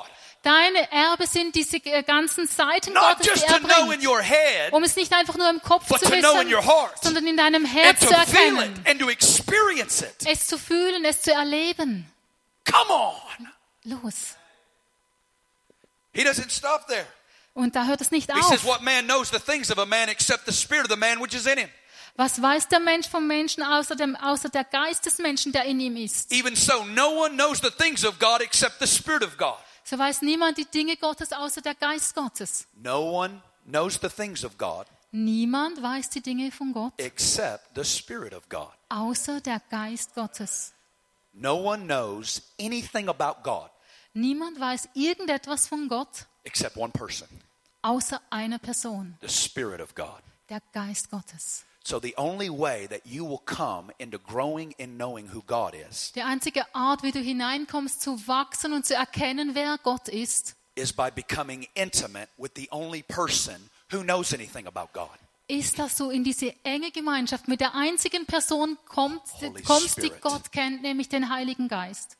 Deine Erbe sind diese ganzen Seiten Not Gottes, just die er to know in bringt. your head, Um es nicht einfach nur im Kopf but zu to know in your wissen, heart. sondern in deinem And Herz to zu feel it erkennen. and to experience it. Es zu fühlen, es zu erleben. Come on. Los. He doesn't stop there. Und da hört es nicht He says, auf. what man knows the things of a man except the spirit of the man which is in him. Was weiß der Mensch vom Menschen außer der Geist des Menschen, der in ihm ist? Even so, no one knows the things of God except the spirit of God. So weiß niemand die Dinge Gottes außer der Geist Gottes. No one knows the things of God Niemand weiß die Dinge von Gott except the spirit of God. außer der Geist Gottes. No one knows anything about God Niemand weiß irgendetwas von Gott except one person, außer einer Person, the spirit of God. der Geist Gottes. So the only way that you will come into growing in knowing who God is Die einzige Art, wie du hineinkommst, zu wachsen und zu erkennen, wer Gott ist, is by becoming intimate with the only person who knows anything about God. ist, dass du in diese enge Gemeinschaft mit der einzigen Person kommst, Holy die Spirit. Gott kennt, nämlich den Heiligen Geist.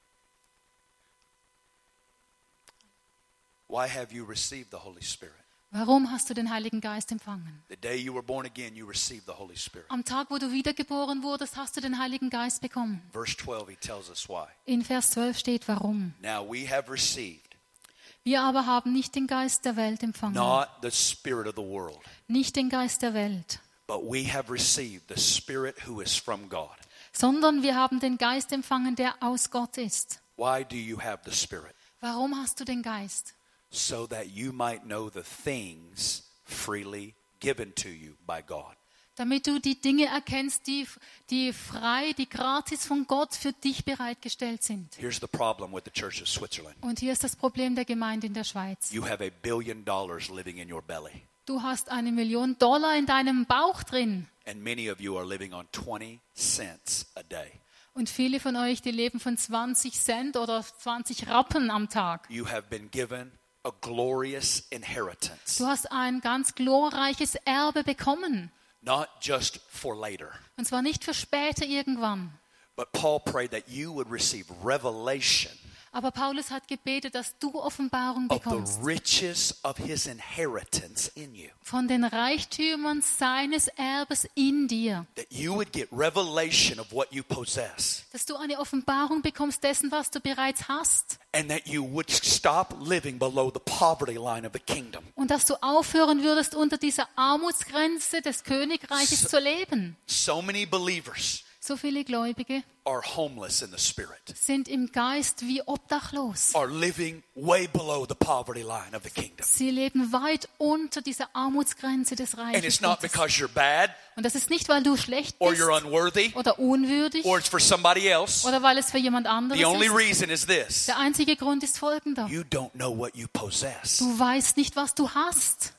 Why have you received the Holy Spirit? Warum hast du den Heiligen Geist empfangen? The day you were born again, you received the Holy Spirit. Am Tag, wo du wiedergeboren wurdest, hast du den Heiligen Geist bekommen. Verse 12, he tells us why. In Vers 12 steht, warum. Now we have received Wir aber haben nicht den Geist der Welt empfangen, not the spirit of the world, nicht den Geist der Welt, but we have received the Spirit who is from God. sondern wir haben den Geist empfangen, der aus Gott ist. Why do you have the Spirit? Warum hast du den Geist? So that you might know the things freely given to you by God. Damit du die Dinge erkennst, die frei, die gratis von Gott für dich bereitgestellt sind. Here's the problem with the Church of Switzerland. Und hier ist das Problem der Gemeinde in der Schweiz. You have $1 billion living in your belly, Du hast $1 Million in deinem Bauch drin. and many of you are living on 20 cents a day. Und viele von euch, die leben von 20 Cent oder 20 Rappen am Tag. You have been given a glorious inheritance, Du hast ein ganz glorreiches Erbe bekommen. not just for later. Und zwar nicht für später irgendwann. But Paul prayed that you would receive revelation Aber Paulus hat gebetet, dass du Offenbarung of the bekommst riches of his inheritance in you. von den Reichtümern seines Erbes in dir. That you would get revelation of what you possess. Dass du eine Offenbarung bekommst dessen, was du bereits hast. And that you would stop living below the poverty line of the kingdom. Und dass du aufhören würdest, unter dieser Armutsgrenze des Königreiches zu leben. So many believers So viele Gläubige are homeless in the spirit, sind im Geist wie obdachlos. are living way below the poverty line of the kingdom. Sie leben weit unter dieser Armutsgrenze des And Reiches it's not Gottes. because you're bad Und das ist nicht, weil du schlecht or bist you're unworthy oder unwürdig or it's for somebody else. oder weil es für jemand anderes The only ist. reason is this. Der einzige Grund ist folgender. You don't know what you possess. Du weißt nicht, was du hast.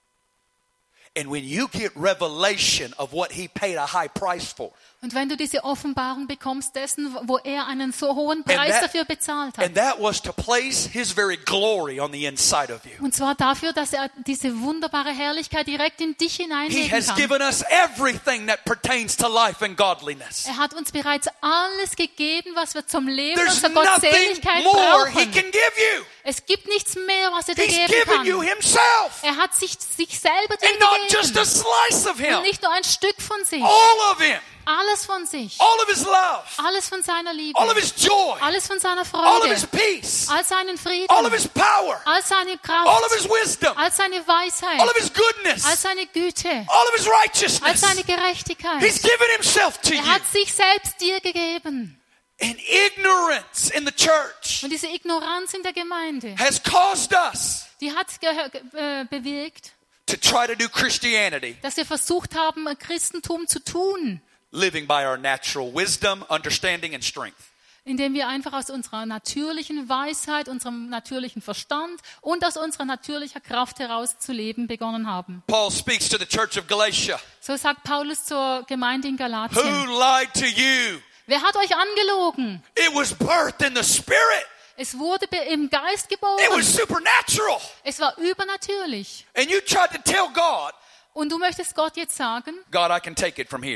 And when you get revelation of what he paid a high price for, Und wenn du diese Offenbarung bekommst dessen, wo er einen so hohen Preis that- dafür bezahlt hat. and that was to place his very glory on the inside of you. Und zwar dafür, dass er diese wunderbare Herrlichkeit direkt in dich He hineinlegen has kann. given us everything that pertains to life and godliness. Er hat uns bereits alles gegeben, was wir zum Leben und There's zur nothing Gottseligkeit more he brauchen. can give you. Es gibt nichts mehr, was er dir He's geben given you kann. himself. Er hat sich selber dir And not just a gegeben. slice of him. Und nicht nur ein Stück von sich. All of him. Alles von sich. All of his love. Alles von seiner Liebe. All of his joy. Alles von seiner All of his Freude. peace. All seinen Frieden. All of his power. All seine All of Kraft. his wisdom. All seine Weisheit. All of his goodness. All seine Güte. All of his All righteousness. seine Gerechtigkeit. He's given himself to Er you. hat sich selbst dir gegeben. And ignorance in the church Und diese Ignoranz in der Gemeinde, has caused us die hat bewirkt, to try to do Christianity, dass wir versucht haben, Christentum zu tun, living by our natural wisdom, understanding, and strength. indem wir einfach aus unserer natürlichen Weisheit, unserem natürlichen Verstand und aus unserer natürlichen Kraft heraus zu leben begonnen haben. Paul speaks to the church of Galatia. So sagt Paulus zur Gemeinde in Who Galatien. lied to you? Wer hat euch angelogen? It was birthed in the spirit. Es wurde im Geist It was geboren. supernatural. Es war übernatürlich. And you tried to tell God, Und du möchtest Gott jetzt sagen, God, I can take it from here.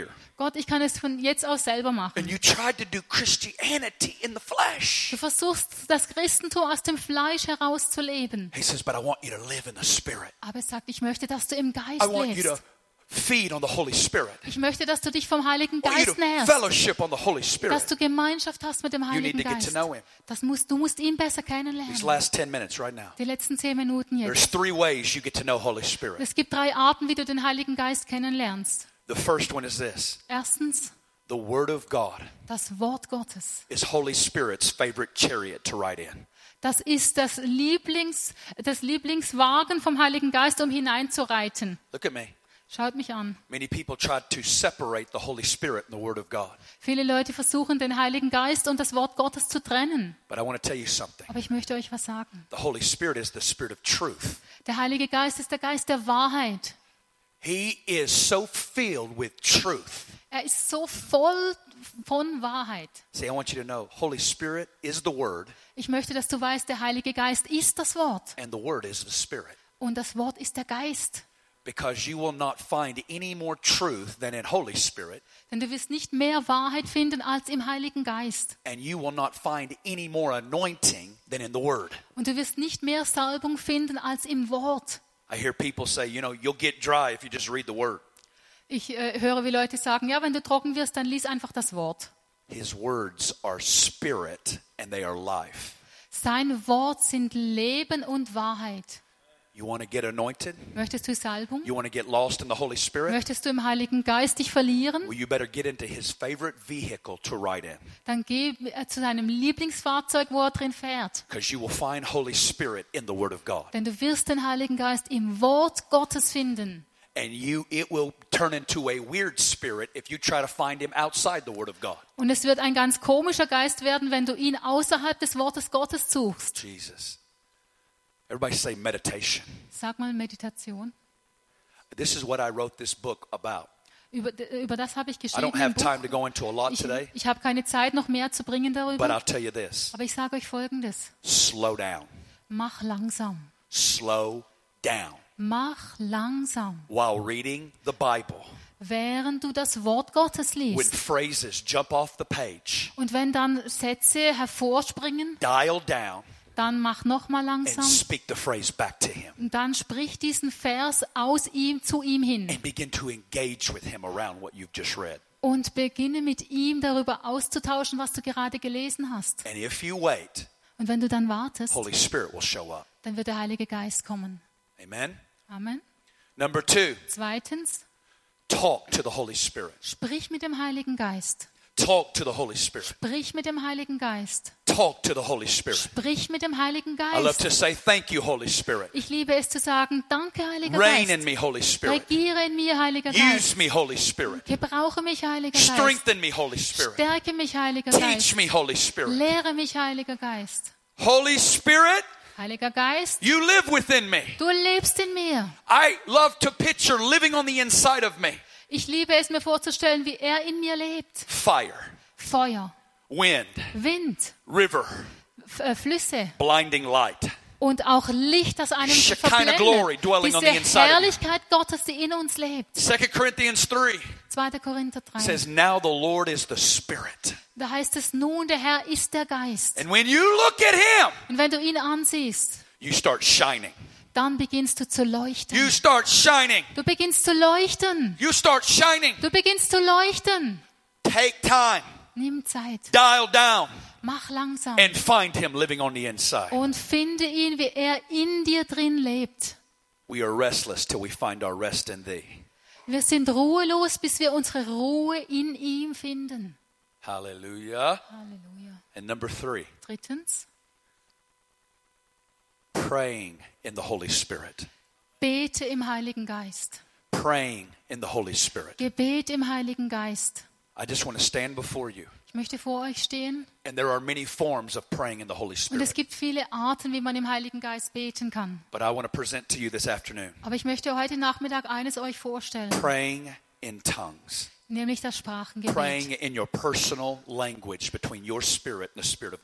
Gott, ich kann es von jetzt aus selber And machen. you tried to do Christianity in the flesh. Du versuchst, das Christentum aus dem Fleisch herauszuleben. He says, but I want you to live in the Spirit. Aber er sagt, ich möchte, dass du im Geist I want you to lebst. feed on the Holy Spirit. Ich möchte, dass du dich vom Heiligen I want you Geist to nährst. fellowship on the Holy Dass Spirit. du Gemeinschaft hast mit dem Heiligen need to get to Geist. know him. Du musst ihn besser These kennenlernen. last 10 minutes right now. Die letzten 10 Minuten There's jetzt. 3 ways you get to know Holy Spirit. Es gibt 3 Arten, wie du den Heiligen Geist kennenlernst. The first one is this. Erstens, The Word of God das Wort Gottes. is Holy Spirit's favorite chariot to ride in. Das ist das Lieblingswagen vom Heiligen Geist, um hineinzureiten. Look at me. Schaut mich an. Many people try to separate the Holy Spirit and the Word of God. Viele Leute versuchen, den Heiligen Geist und das Wort Gottes zu trennen. But I want to tell you something. Aber ich möchte euch was sagen. The Holy Spirit is the Spirit of truth. Der Heilige Geist ist der Geist der Wahrheit. He is so filled with truth. Er ist so voll von Wahrheit. See, I want you to know, Holy Spirit is the Word, Ich möchte, dass du weißt, der Heilige Geist ist das Wort. and the Word is the Spirit. Und das Wort ist der Geist. Because you will not find any more truth than in Holy Spirit, Denn du wirst nicht mehr Wahrheit finden als im Heiligen Geist. and you will not find any more anointing than in the Word. Und du wirst nicht mehr Salbung finden als im Wort. I hear people say, you'll get dry if you just read the Word. Ich höre, wie Leute sagen, ja, wenn du trocken wirst, dann lies einfach das Wort. His words are spirit and they are life. Sein Wort sind Leben und Wahrheit. You want to get anointed? Möchtest du Salbung? You want to get lost in the Holy Spirit? Möchtest du im Heiligen Geist dich verlieren? Well, you better get into his favorite vehicle to ride in. Dann geh zu seinem Lieblingsfahrzeug, wo er drin fährt. Because you will find Holy Spirit in the Word of God. Denn du wirst den Heiligen Geist im Wort Gottes finden. And it will turn into a weird spirit if you try to find him outside the Word of God. Und es wird ein ganz komischer Geist werden, wenn du ihn außerhalb des Wortes Gottes suchst. Jesus. Everybody say meditation. Sag mal Meditation. This is what I wrote this book about. Über das habe ich I geschrieben don't have im time Buch. to go into a lot today, Ich habe keine Zeit, noch mehr zu bringen but darüber. I'll tell you this. Aber ich sage euch Folgendes. Slow down. Mach langsam. Slow down. Mach langsam. While reading the Bible, Während du das Wort Gottes when liest. phrases jump off the page, Und wenn dann Sätze hervorspringen, dial down dann mach nochmal and langsam. speak the phrase back to him. Und dann sprich diesen Vers aus ihm zu ihm hin. And begin to engage with him around what you've just read. Und beginne mit ihm darüber auszutauschen, was du gerade gelesen hast. And if you wait, Und wenn du dann wartest, Holy Spirit will show up. dann wird der Heilige Geist kommen. Amen. Amen. Number 2, Zweitens, talk to the Holy Spirit. sprich mit dem Heiligen Geist. Talk to the Holy Spirit. Sprich mit dem Heiligen Geist. Talk to the Holy Spirit. Sprich mit dem Heiligen I love to Geist. say thank you, Holy Spirit. Ich liebe es zu sagen, danke, Heiliger Reign in Geist. me, Holy Spirit. Regiere in mir, Heiliger Use Geist. me, Holy Spirit. Gebrauche mich, Heiliger Geist. Strengthen me, Holy Spirit. Stärke mich, Heiliger Teach Geist. me, Holy Spirit. Lehre mich, Heiliger Geist. Holy Spirit, Heiliger Geist, you live within me. du lebst in mir. I love to picture living on the inside of me. Ich liebe es, mir vorzustellen, wie er in mir lebt. Fire, Feuer, wind, Wind, river, Flüsse blinding light. und auch Licht, das einem Shekinah glory verblendet. dwelling on the Diese inside of you. Herrlichkeit Gottes, die in uns lebt. 2 Corinthians 3 2. Korinther 3. says, now the Lord is the Spirit. Da heißt es nun, der Herr ist der Geist. And when you look at him, Und wenn du ihn ansiehst, you start shining. dann beginnst du zu leuchten. You start shining. Du beginnst zu leuchten. You start shining. Du beginnst zu leuchten. Take time, Nimm Zeit. dial down, Mach langsam. and find him living on the inside. Und finde ihn, wie er in dir drin lebt. We are restless till we find our rest in thee. Wir sind ruhelos, bis wir unsere Ruhe in ihm finden. Hallelujah. Halleluja. And number 3, Drittens, praying in the Holy Spirit. bete im Heiligen Geist. Praying in the Holy Spirit. Gebet im Heiligen Geist. I just want to stand before you. Ich möchte vor euch stehen. And there are many forms of praying in the Holy Und es Spirit. gibt viele Arten, wie man im Heiligen Geist beten kann. But I want to present to you this afternoon. Aber ich möchte heute Nachmittag eines euch vorstellen, Praying in tongues. nämlich das Sprachengebet. Praying in your personal language between your spirit and the Spirit of God.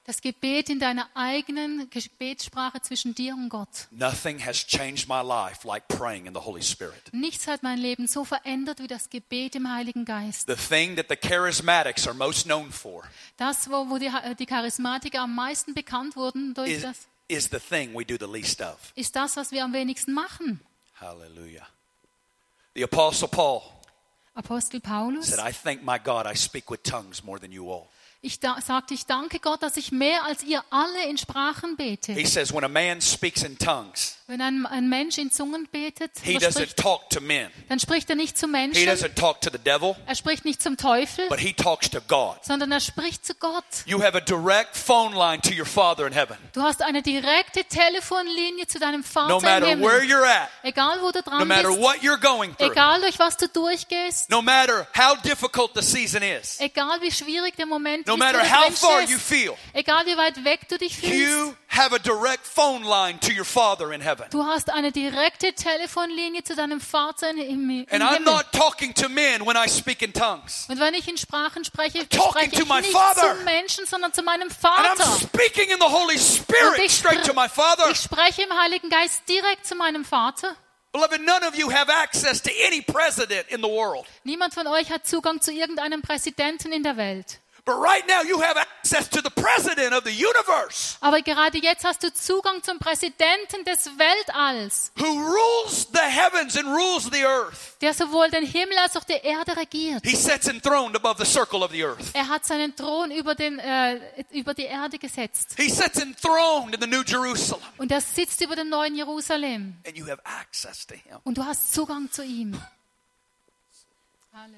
Das Gebet in deiner eigenen Gebetssprache zwischen dir und Gott. Nothing has changed my life like praying in the Holy Spirit. Nichts hat mein Leben so verändert wie das Gebet im Heiligen Geist. The thing that the charismatics are most known for Das, wo die Charismatiker am meisten bekannt wurden durch das, is the thing we do the least of. ist das, was wir am wenigsten machen. Hallelujah. The Apostle Paul Apostel Paulus said, I thank my God I speak with tongues more than you all. sagte, ich danke Gott, dass ich mehr als ihr alle in Sprachen bete. He says, when a man speaks in tongues, Wenn ein Mensch in Zungen betet, he oder doesn't spricht, talk to men. dann spricht er nicht zu He Menschen, doesn't talk to the devil, er spricht nicht zum Teufel, but he talks to God. sondern er spricht zu Gott. You have a direct phone line to your Father in heaven. Du hast eine direkte Telefonlinie zu deinem No Vater im matter where Himmel. you're at, Egal wo du no dran matter bist, what you're going through, egal durch was du durchgehst, no matter how difficult the season is, egal wie schwierig der Moment no ist, matter wo du how drin far you stehst, feel, egal wie weit weg du dich fühlst, you have a direct phone line to your Father in heaven. du hast eine direkte Telefonlinie zu deinem Vater im And Himmel. I'm not talking to men when I speak in tongues. Und wenn ich in Sprachen spreche, talking spreche to ich my nicht Father. zu Menschen, sondern zu meinem And Vater. I'm speaking in the Holy Und Spirit ich, straight to my Father. ich spreche im Heiligen Geist direkt zu meinem Vater. Beloved, none of you have access to any president in the world. Niemand von euch hat Zugang zu irgendeinem Präsidenten in der Welt. But right now you have access to the president of the universe Aber gerade jetzt hast du Zugang zum Präsidenten des Weltalls, who rules the heavens and rules the earth. der sowohl den Himmel als auch die Erde regiert. He sits enthroned above the circle of the earth. Er hat seinen Thron über die Erde gesetzt. He sits enthroned in the New Jerusalem. Und er sitzt über dem neuen Jerusalem. And you have access to him. Und du hast Zugang zu ihm. Halleluja.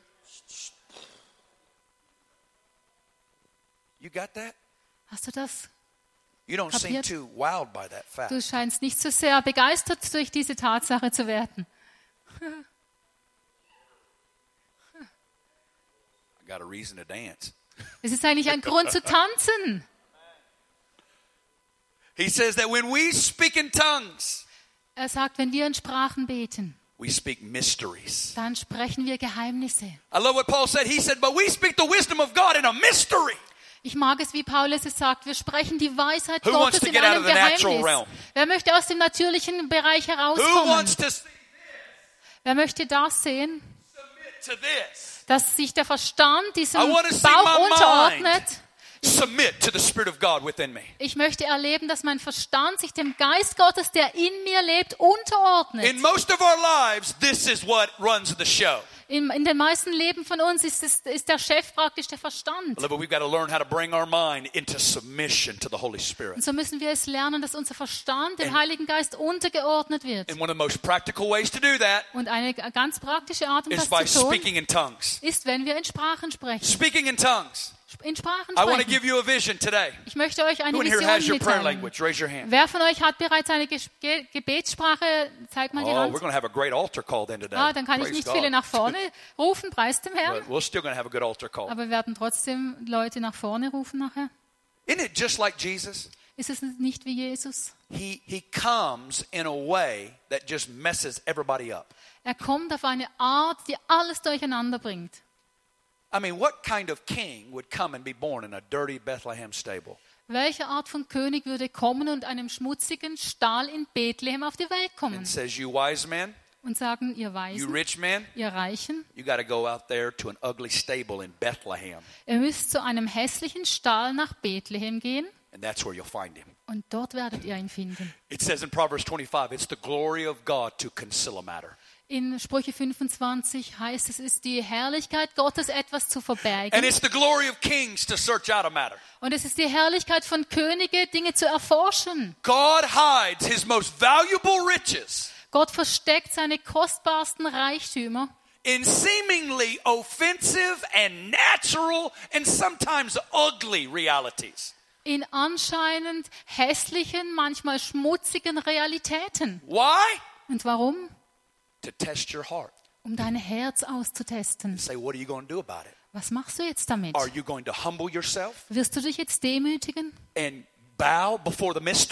You got that? Hast du das? You don't seem Kapiert? too wowed by that fact. Du scheinst nicht so sehr begeistert durch diese Tatsache zu werden. I got a reason to dance. Es ist eigentlich ein Grund zu tanzen. He says that when we speak in tongues, Er sagt, wenn wir in Sprachen beten, we speak mysteries. dann sprechen wir Geheimnisse. I love what Paul said. He said, but we speak the wisdom of God in a mystery. Ich mag es, wie Paulus es sagt, wir sprechen die Weisheit Who wants Gottes to in get out einem of the natural Geheimnis. realm? Wer möchte aus dem natürlichen Bereich Who herauskommen? wants to see Wer möchte das sehen, submit to this? dass sich der Verstand diesem I wanna see Bauch my unterordnet? Submit to the Spirit of God within me. Ich möchte erleben, dass mein Verstand sich dem Geist Gottes, der in mir lebt, unterordnet. In most of our lives, this is what runs the show. In den meisten Leben von uns ist der Chef praktisch der Verstand. But we've got to learn how to bring our mind into submission to the Holy Spirit. Und so müssen wir es lernen, dass unser Verstand dem Heiligen Geist untergeordnet wird. And one of the most practical ways to do that Und eine ganz praktische Art, um is das by zu tun, speaking in tongues. ist, wenn wir in Sprachen sprechen. Speaking in tongues. In Sprachen I want to sprechen. give you a vision today. Ich möchte euch eine Who in here Vision has your prayer mitteilen. language? Raise your hand. Wer von euch hat bereits eine Gebetssprache? Zeigt mal die Oh, we're Hand. going to have a great altar call then today. Dann kann ich Praise nicht God. viele nach vorne rufen, preis dem Herrn. But we're still going to have a good altar call. Aber wir werden trotzdem Leute nach vorne rufen nachher. Isn't it just like Jesus? Ist es nicht wie Jesus? He comes in a way that just messes everybody up. Er kommt auf eine Art, die alles durcheinander bringt. I mean, what kind of king would come and be born in a dirty Bethlehem stable? Welche Art von König würde kommen und einem schmutzigen Stall in Bethlehem auf die Welt kommen And says, you wise men, und sagen, ihr you Weisen, rich men, ihr Reichen, you got to go out there to an ugly stable in Bethlehem. ihr müsst zu einem hässlichen Stall nach Bethlehem gehen And that's where you'll find him. und dort werdet ihr ihn finden. It says in Proverbs 25, it's the glory of God to conceal a matter. In Sprüche 25 heißt es, ist die Herrlichkeit Gottes, etwas zu And verbergen. it's the glory of kings to search out a matter. Und es ist die Herrlichkeit von Königen, Dinge zu erforschen. God hides his most valuable riches Gott versteckt seine kostbarsten Reichtümer in seemingly offensive and natural and sometimes ugly realities. in anscheinend hässlichen, manchmal schmutzigen Realitäten. Why? Und warum? To test your heart. Um dein Herz auszutesten. Say, what are you going to do about it? Was machst du jetzt damit? Are you going to humble yourself Wirst du dich jetzt demütigen and bow before the mystery?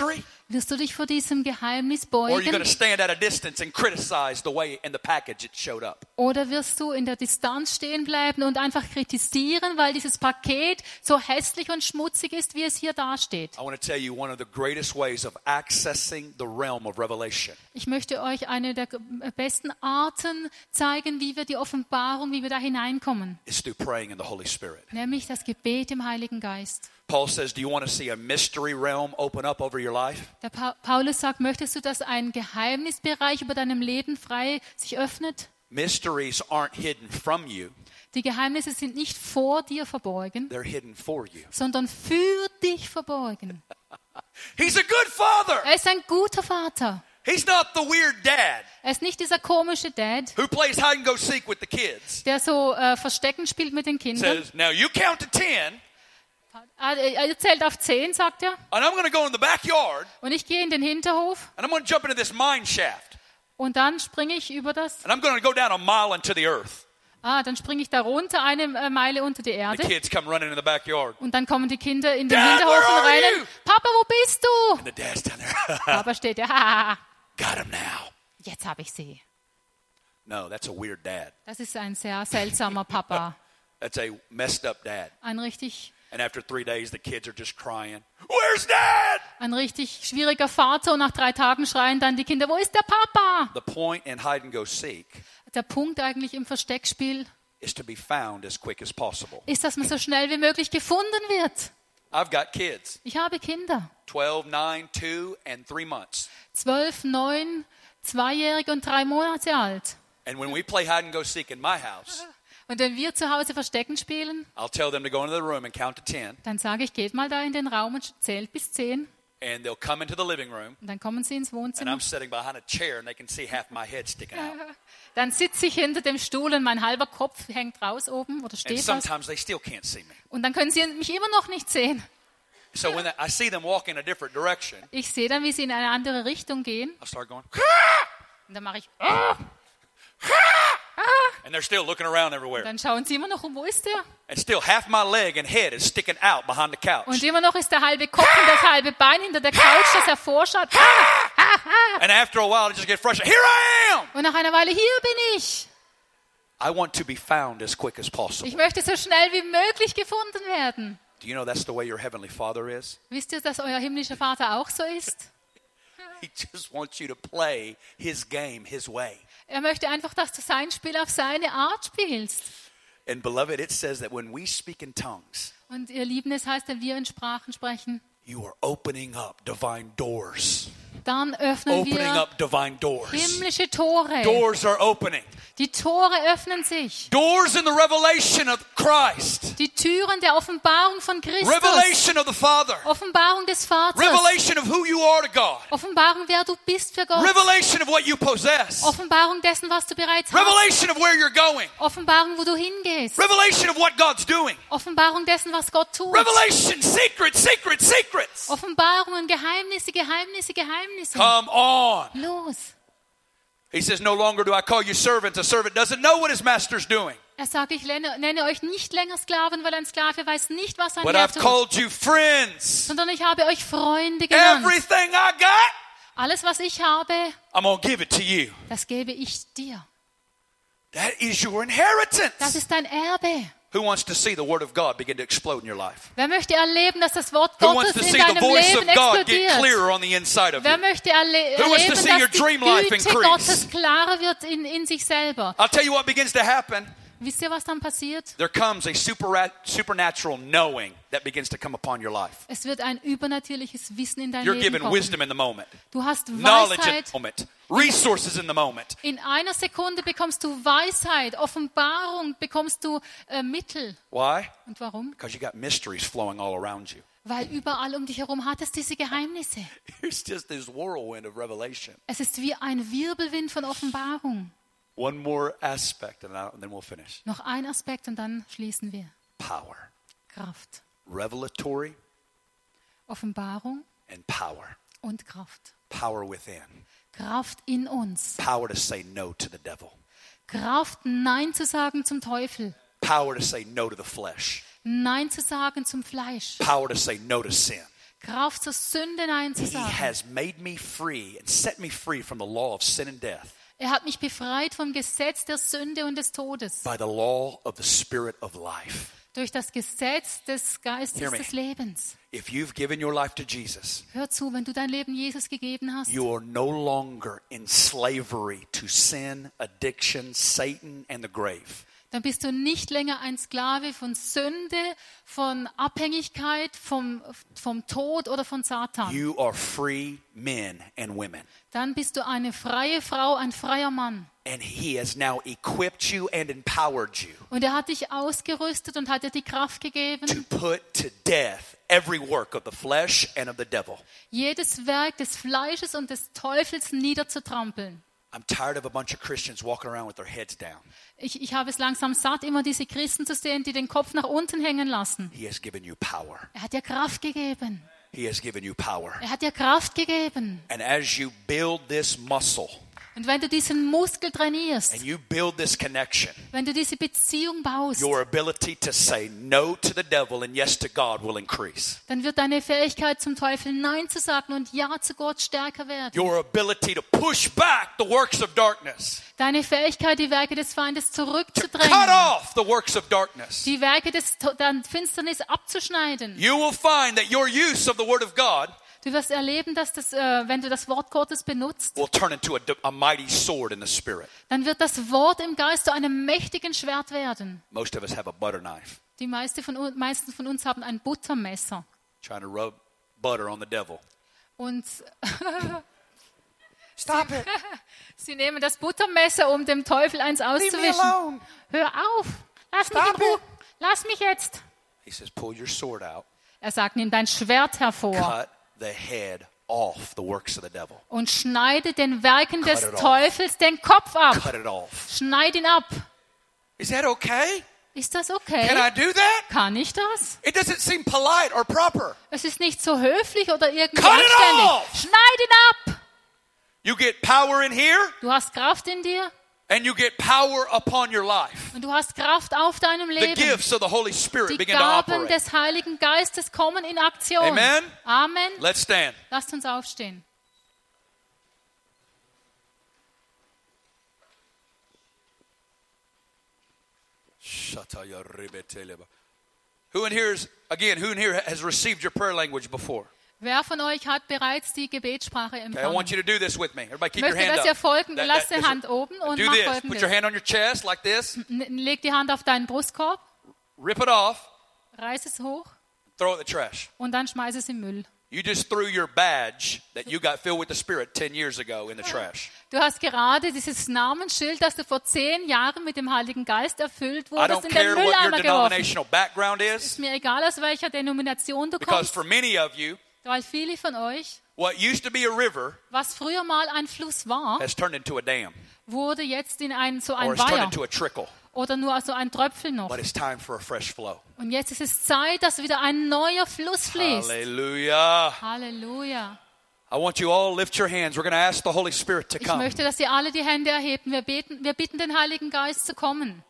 Wirst du dich vor diesem Geheimnis Or are you going to beugen? stand at a distance and criticize the way in the package it showed up? Oder wirst du in der Distanz stehen bleiben und einfach kritisieren, weil dieses Paket so hässlich und schmutzig ist, wie es hier dasteht? I want to tell you one of the greatest ways of accessing the realm of revelation Ich möchte euch eine der besten Arten zeigen, wie wir die Offenbarung, wie wir da hineinkommen. is through praying in the Holy Spirit. Nämlich das Gebet im Heiligen Geist. Paul says, do you want to see a mystery realm open up over your life? Der Paulus sagt, möchtest du, dass ein Geheimnisbereich über deinem Leben frei sich öffnet? Mysteries aren't hidden from you. Die Geheimnisse sind nicht vor dir verborgen, They're hidden for you. sondern für dich verborgen. He's a good father. Er ist ein guter Vater. He's not the weird dad Er ist nicht dieser komische Dad, who plays hide and go seek with the kids. der so Verstecken spielt mit den Kindern. Says, now you count to 10 Er zählt auf 10, sagt er. and I'm going to go in the backyard Und ich gehe in den Hinterhof and I'm going to jump into this mine shaft und dann springe ich über das. and I'm going to go down a mile into the earth. Dann springe ich da runter, eine Meile unter die The Erde. kids come running in the backyard. Und dann kommen die Kinder in den Dad, Hinterhof where und are rennen. you? Papa, wo bist du? And the dad's down there. Papa steht da. Got him now. Jetzt habe ich sie. No, that's a weird dad. Das ist ein sehr seltsamer Papa. That's a messed up dad. Ein richtig And after 3 days, the kids are just crying, where's dad? Ein richtig schwieriger Vater und nach 3 Tagen schreien dann die Kinder, wo ist der Papa? The point in hide and go seek Der Punkt eigentlich im Versteckspiel is to be found as quick as possible. ist, dass man so schnell wie möglich gefunden wird. I've got kids, Ich habe Kinder, 12, 9, 2, and 3 months. 12, 9, 2-jährige und 3 Monate alt. And when we play hide and go seek in my house, Und wenn wir zu Hause Verstecken spielen, I'll tell them to go into the room and count to 10. dann sage ich, geht mal da in den Raum und zählt bis 10. And they'll come into the living room, Und dann kommen sie ins and Wohnzimmer. I'm sitting behind a chair, and they can see half my head sticking out. Dann sitze ich hinter dem Stuhl und mein halber Kopf hängt raus oben oder And steht was. sometimes they still can't see me. Und dann können sie mich immer noch nicht sehen. So when I see them walk in a different direction, Ich sehe dann, wie sie in eine andere Richtung gehen. I start going, Und dann mache ich, and they're still looking around everywhere. dann schauen sie immer noch um, wo ist der? And still half my leg and head is sticking out behind the couch. Und immer noch ist der halbe Kopf und das halbe Bein hinter der Couch, das hervorschaut. And after a while, I just get frustrated. Here I am! Und nach einer Weile, hier bin ich. I want to be found as quick as possible. Ich möchte so schnell wie möglich gefunden werden. Do you know that's the way your heavenly Father is? Wisst ihr, dass euer himmlischer Vater auch so ist? He just wants you to play his game his way. Er möchte einfach, dass du sein Spiel auf seine Art spielst. And beloved, it says that when we speak in tongues, Und ihr Lieben, es heißt, wenn wir in Sprachen sprechen, you are opening up divine doors. dann öffnen Opening wir up divine doors. himmlische Tore. Doors are opening. Die Tore öffnen sich. Doors in the revelation of Christ. Die Türen der Offenbarung von Christus. Revelation of the Father. Offenbarung des Vaters. Revelation of who you are to God. Offenbarung, wer du bist für Gott. Revelation of what you possess. Offenbarung dessen, was du bereits hast. Revelation of where you're going. Offenbarung, wo du hingehst. Revelation of what God's doing. Offenbarung dessen, was Gott tut. Revelation, secrets. Offenbarungen, Geheimnisse, Geheimnisse, Geheimnisse. Come on. Los. He says, no longer do I call you servants. A servant doesn't know what his master's doing. Er sagt, ich nenne euch nicht länger Sklaven, weil ein Sklave weiß nicht, was sein But Herr I've tut. called you friends. Sondern ich habe euch Freunde genannt. Everything I got, Alles, was ich habe, I'm going to give it to you. das gebe ich dir. That is your inheritance. Das ist dein Erbe. Who wants to see the word of God begin to explode in your life? Wer möchte erleben, dass das Wort Who wants Gottes to in see the deinem voice of Leben God get explodiert? clearer on the inside of Wer you? möchte Who wants to erleben, see your dass dream die life Güte increase? Gottes klarer wird in sich selber? I'll tell you what begins to happen. Wisst ihr, was dann passiert? There comes a supernatural knowing that begins to come upon your life. Es wird ein übernatürliches Wissen in dein You're Leben given kommen. wisdom in the moment, Du hast knowledge in Weisheit. the moment, resources in the moment. In einer Sekunde bekommst du Weisheit, Offenbarung, bekommst du Mittel. Why? Und warum? Because you got mysteries flowing all around you. Weil überall um dich herum hat es diese Geheimnisse. It's just this whirlwind of revelation. Es ist wie ein Wirbelwind von Offenbarung. One more aspect, and then we'll finish. Noch ein Aspekt und dann schließen wir. Power. Kraft. Revelatory Offenbarung and power. und Kraft. Power within. Kraft in uns. Power to say no to the devil. Kraft, Nein zu sagen zum Teufel. Power to say no to the flesh. Nein zu sagen zum Fleisch. Power to say no to sin. Kraft zur Sünde Nein zu He sagen. has made me free and set me free from the law of sin and death Er hat mich befreit vom Gesetz der Sünde und des Todes. by the law of the Spirit of life. Durch das Gesetz des Hear Geistes me. des Lebens. If you've given your life to Jesus, Hör zu, wenn du dein Leben Jesus gegeben hast, you are no longer in slavery to sin, addiction, Satan, and the grave. dann bist du nicht länger ein Sklave von Sünde, von Abhängigkeit, vom Tod oder von Satan. You are free men and women. Dann bist du eine freie Frau, ein freier Mann. And He has now equipped you and empowered you Und er hat dich ausgerüstet und hat dir die Kraft gegeben, to put to death every work of the flesh and of the devil. jedes Werk des Fleisches und des Teufels niederzutrampeln. I'm tired of a bunch of Christians walking around with their heads down. Ich habe es langsam satt, immer diese Christen zu sehen, die den Kopf nach unten hängen lassen. He has given you power. Er hat dir Kraft gegeben. He has given you power. Er hat dir Kraft gegeben. And as you build this muscle Und wenn du diesen Muskel trainierst, and you build this connection, wenn du diese Beziehung baust, your ability to say no to the devil and yes to God will increase. dann wird deine Fähigkeit zum Teufel Nein zu sagen und Ja zu Gott stärker werden. Your ability to push back the works of darkness, Deine Fähigkeit, die Werke des Feindes cut zurückzudrängen, off the works of darkness. die Werke der Finsternis abzuschneiden. You will find that your use of the Word of God Du wirst erleben, dass wenn du das Wort Gottes benutzt, will turn into a mighty sword in the Spirit. dann wird das Wort im Geist zu einem mächtigen Schwert werden. Most of us have a butter knife, Die meisten von uns haben ein Buttermesser. trying to rub butter on the devil. Und Stop it. sie nehmen das Buttermesser, um dem Teufel eins auszuwischen. Hör auf! Lass mich jetzt! He says, pull your sword out, Er sagt, nimm dein Schwert hervor cut the head off the works of the devil. und schneide den Werken des it off. Teufels den Kopf ab. Cut it off. Schneid ihn ab. Is that okay? Ist das Can okay? I do that? Kann ich das? It doesn't seem polite or proper. Es ist nicht so höflich oder irgendwie Cut it anständig. off. Schneid ihn ab. You get power in here Du hast Kraft in dir and you get power upon your life. und du hast Kraft auf deinem The Leben. gifts of the Holy Spirit Die begin to Gaben operate. des Heiligen Geistes kommen in Aktion. Amen. Amen. Let's stand. Lasst uns aufstehen. Who in here has received your prayer language before? Wer von euch hat bereits die Gebetssprache Okay, I empfangen? want you to do this with me. Everybody Ich keep your möchte, hand dass ihr up. folgen. Lasst die that's- Hand oben und Do macht this. Put folgendes. your hand on your chest like this. Leg die Hand auf deinen Brustkorb, Rip it off. reiß es hoch Throw it in the trash. und dann schmeiß es im Müll. You just threw your badge that you got filled with the Spirit 10 years ago in the trash. Du hast gerade dieses Namensschild, das du vor 10 Jahren mit dem Heiligen Geist erfüllt I wurdest, don't in den care what your Mülleimer geworfen. denominational background Ist is, mir egal, aus welcher Denomination du because kommst, for many of you, weil viele von euch, what used to be a river was früher mal ein Fluss war, has turned into a dam, wurde jetzt in so or ein it's turned Weiher into a trickle. oder nur so ein Tröpfel noch. But it's time for a fresh flow. Und jetzt ist es Zeit, dass wieder ein neuer Fluss fließt. Hallelujah. Halleluja. I want you all to lift your hands. We're going to ask the Holy Spirit to Ich come. möchte, dass ihr alle die Hände erheben. Wir bitten den Heiligen Geist zu kommen.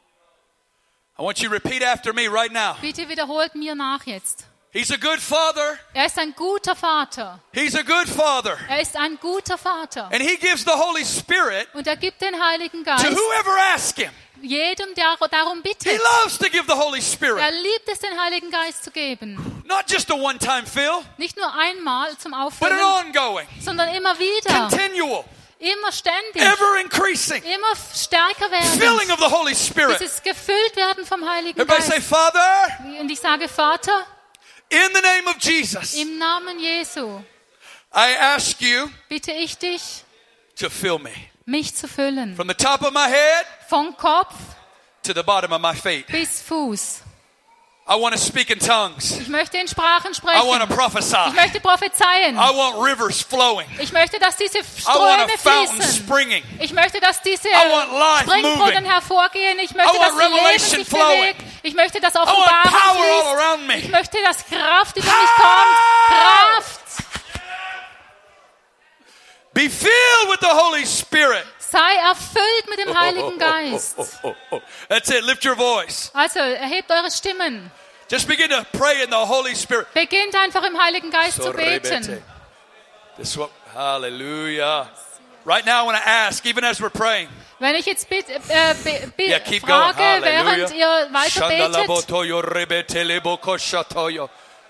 I want you to repeat after me right now. Bitte wiederholt mir nach jetzt. He's a good father. Er ist ein guter Vater. He's a good father. Er ist ein guter Vater. And he gives the Holy Spirit Und er gibt den Heiligen to Geist whoever asks him. jedem, der darum He bittet. loves to give the Holy Er Spirit. liebt es, den Heiligen Geist zu geben. Not just a one-time fill, Nicht nur einmal zum but an Auffüllen, ongoing, sondern immer wieder. continual, Immer ständig. ever increasing Immer stärker filling werden. of the Holy Spirit. Dieses gefüllt werden vom Heiligen Everybody say, Geist. Father, Und ich sage, Vater, in the name of Jesus, im Namen Jesu I ask you bitte ich dich, to fill me mich zu füllen. from the top of my head Von Kopf to the bottom of my feet. bis Fuß. I want to speak in tongues. Ich möchte in Sprachen I want to sprechen. prophesy. Ich möchte prophezeien. I want rivers flowing. Ich möchte, dass diese I want Ströme a fountain fließen. springing. Ich möchte, dass diese want life Springbrunnen moving. hervorgehen. Ich möchte, I dass want Leben revelation sich flowing. bewegt. Ich möchte, dass want Offenbarung power all fließt. around me. Ich möchte, dass Kraft über mich kommt. Kraft. Be filled with the Holy Spirit. Sei erfüllt mit dem Heiligen Geist. That's it. Lift your voice. Also, erhebt eure Stimmen. Just begin to pray in the Holy Spirit. Beginnt einfach im Heiligen Geist zu beten. This is what, hallelujah. Right now I want to ask, even as we're praying. Wenn ich jetzt keep frage, going. während ihr weiter betet,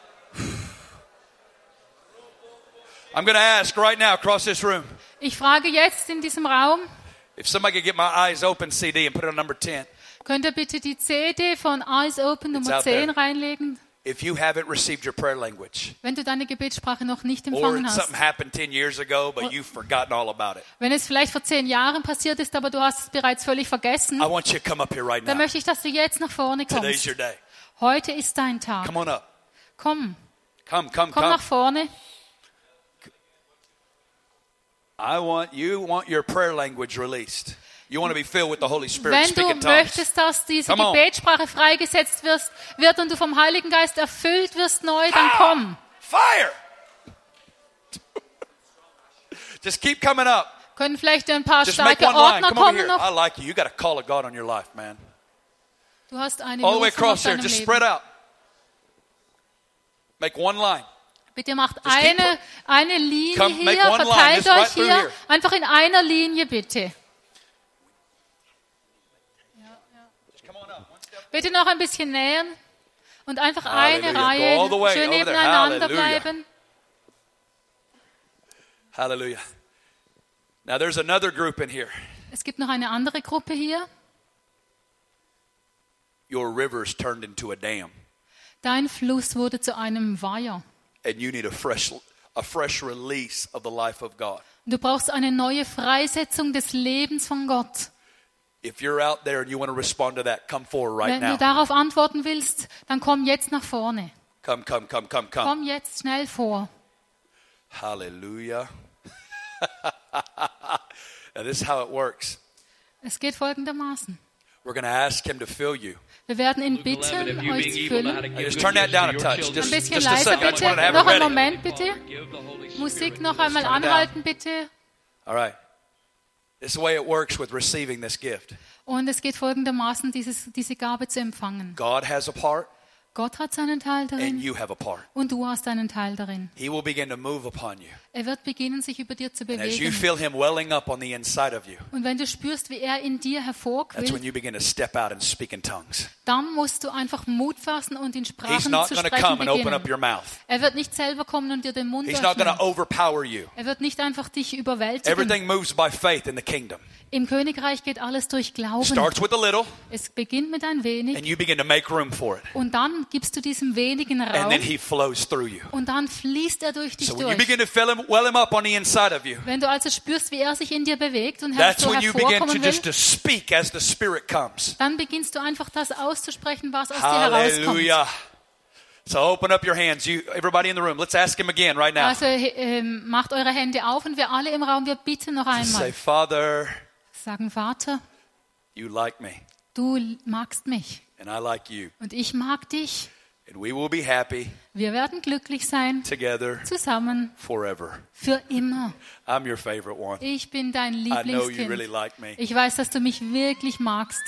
I'm going to ask right now across this room. ich frage jetzt in diesem Raum, If somebody could get my Eyes Open CD and put it on number 10. könnt ihr bitte die CD von Eyes Open It's Nummer out 10 there. reinlegen? If you haven't received your prayer language, Wenn du deine Gebetssprache noch nicht or empfangen hast. something happened 10 years ago, but you've forgotten all about it, Wenn es vielleicht vor 10 Jahren passiert ist, aber du hast es bereits völlig vergessen, I want you to come up here right dann now. möchte ich, dass du jetzt nach vorne Today's kommst. your day. Heute ist dein Tag. Come on up. Komm, Come komm nach vorne. You want your prayer language released. You want to be filled with the Holy Spirit, Wenn speak du in tongues. möchtest, dass diese Come on. Gebetssprache freigesetzt wird und du vom Heiligen Geist erfüllt wirst neu, dann komm. Fire! Just keep coming up. Können vielleicht ein paar Just make starke one line. Ordner Come over kommen here. noch. I like you. You got a call of God on your life, man. Du hast eine All the way Losung auf across there. deinem Just Leben. spread out. Make one line. Bitte macht Just keep eine Linie Come, make hier, one line. verteilt Just right euch through hier. here. Einfach in einer Linie, bitte. Just come on up. One step. Bitte noch ein bisschen nähern und einfach eine Hallelujah. Reihe Go all the way schön over there. nebeneinander Hallelujah. bleiben. Hallelujah. Now there's another group in here. Es gibt noch eine andere Gruppe hier. Your river's turned into a dam. Dein Fluss wurde zu einem Weiher. And you need a fresh release of the life of God. Du brauchst eine neue Freisetzung des Lebens von Gott. If you're out there and you want to respond to that, come forward right Wenn du now. darauf antworten willst, dann komm jetzt nach vorne. Come. Komm jetzt schnell vor. Hallelujah. Now this is how it works. Es geht folgendermaßen. We're going to ask him to fill you. Wir werden ihn Luke 11, bitten, if you euch being zu evil know how to füllen. give Just good turn that gifts down to a your touch. children, Ein bisschen Just a leiser second. I just wanted to bitte. have Noch it einen ready. Moment bitte. give the Holy Spirit Musik to noch those einmal turn it down. anhalten bitte. All right. This is the way it works with receiving this gift. Und es geht folgendermaßen, diese Gabe zu empfangen. God has a part Gott hat seinen Teil and darin you have a part. und du hast einen Teil darin. He will begin to move upon you. Er wird beginnen, sich über dir zu And as you bewegen. feel him welling up on the inside of you, Und wenn du spürst, wie er in dir that's when hervorquillt, you begin to step out and speak in tongues. dann musst du einfach Mut fassen und in He's Sprachen not zu going to sprechen come and open up beginnen. your mouth. Er wird nicht selber kommen und dir den Mund He's not going to öffnen. overpower you. Er wird nicht einfach dich überwältigen. Everything moves by faith in the kingdom. Im Königreich geht alles durch Glauben. Starts with a little Es beginnt mit ein wenig and you begin to make room for it. und dann gibst du diesem wenigen And then Raum he flows through you. und dann fließt er durch dich So when you durch. begin to well him up on the inside of you, Wenn du also spürst, wie er sich in dir bewegt und that's so when you begin to hervorkommen just will, to speak as the Spirit comes. dann beginnst du einfach das auszusprechen, was aus dir herauskommt. Hallelujah. So open up your hands. Everybody in the room, let's ask him again right now. Also macht eure Hände auf und wir alle im Raum, wir bitten noch Just say, einmal. Father, Sagen, Vater, you like me du magst mich and I like you. und ich mag dich. And we will be happy Wir werden glücklich sein, together zusammen, forever. für immer. I'm your favorite one. Ich bin dein I know you really Lieblingskind. like me. Ich weiß, dass du mich wirklich magst.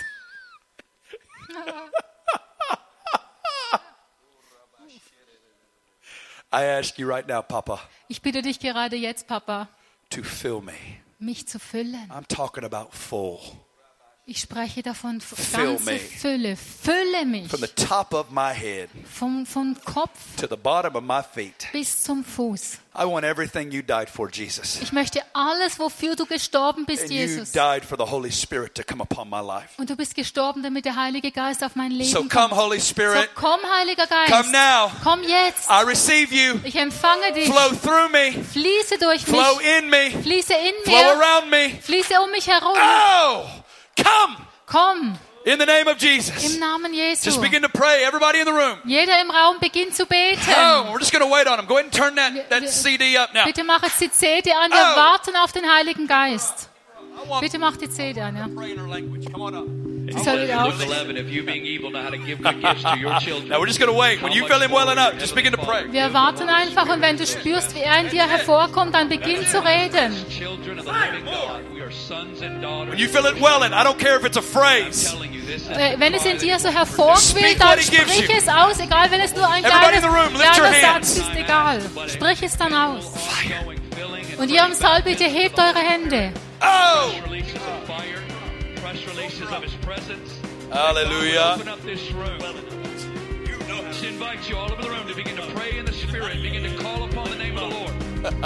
I ask you right now, Papa, Ich bitte dich gerade jetzt, Papa, to fill me. mich zu füllen. I'm talking about full. Ich spreche davon Fill ganze me. Fülle. Fülle mich From the top of my head vom Kopf to the bottom of my feet. bis zum Fuß. I want everything you died for, Jesus. Ich möchte alles, wofür du gestorben bist, And you Jesus. died for the Holy Spirit to come upon my life. Und du bist gestorben, damit der Heilige Geist auf mein Leben So kommt. come, Holy So Spirit. komm, Heiliger Geist. Come now. Komm jetzt. I receive you. Ich empfange dich. Flow through me. Fließe durch Flow mich. in me. Fließe in Flow mir. around me. Fließe um mich herum. Oh, come Komm, in the name of im Jesus. Namen Just Jesu. begin to pray. Everybody in the room. Jeder im Raum beginnt zu beten. Oh, we're just going to wait on him. Go ahead and turn that Wir- CD up now. Bitte mach jetzt die CD an. Wir Oh. warten auf den Heiligen Geist. I want Bitte mach die CD an, ja. to pray in our language. Come on up. soll auch. Luke 11, if you being evil know how to give good gifts to your children. Now we're just going to wait. When you feel him welling up, just begin to pray. Wir warten einfach und wenn du spürst, wie er in dir hervorkommt, dann beginn zu reden. Children of the living God, we are sons and daughters. When you feel it welling, I don't care if it's a phrase. Telling you this is Wenn es in dir so hervorquillt, Speak dann what he gives sprich you. es aus, egal wenn es nur ein Everybody in the room, lift your kleiner hands. Satz ist, egal. Sprich es dann aus. going, filling, and Und ihr im Saal, bitte hebt eure Hände. Oh! releases of fire, fresh releases of His presence. Hallelujah. Open up this room. Just invite you all over the room to begin to pray in the Spirit, begin to call upon the name of the Lord.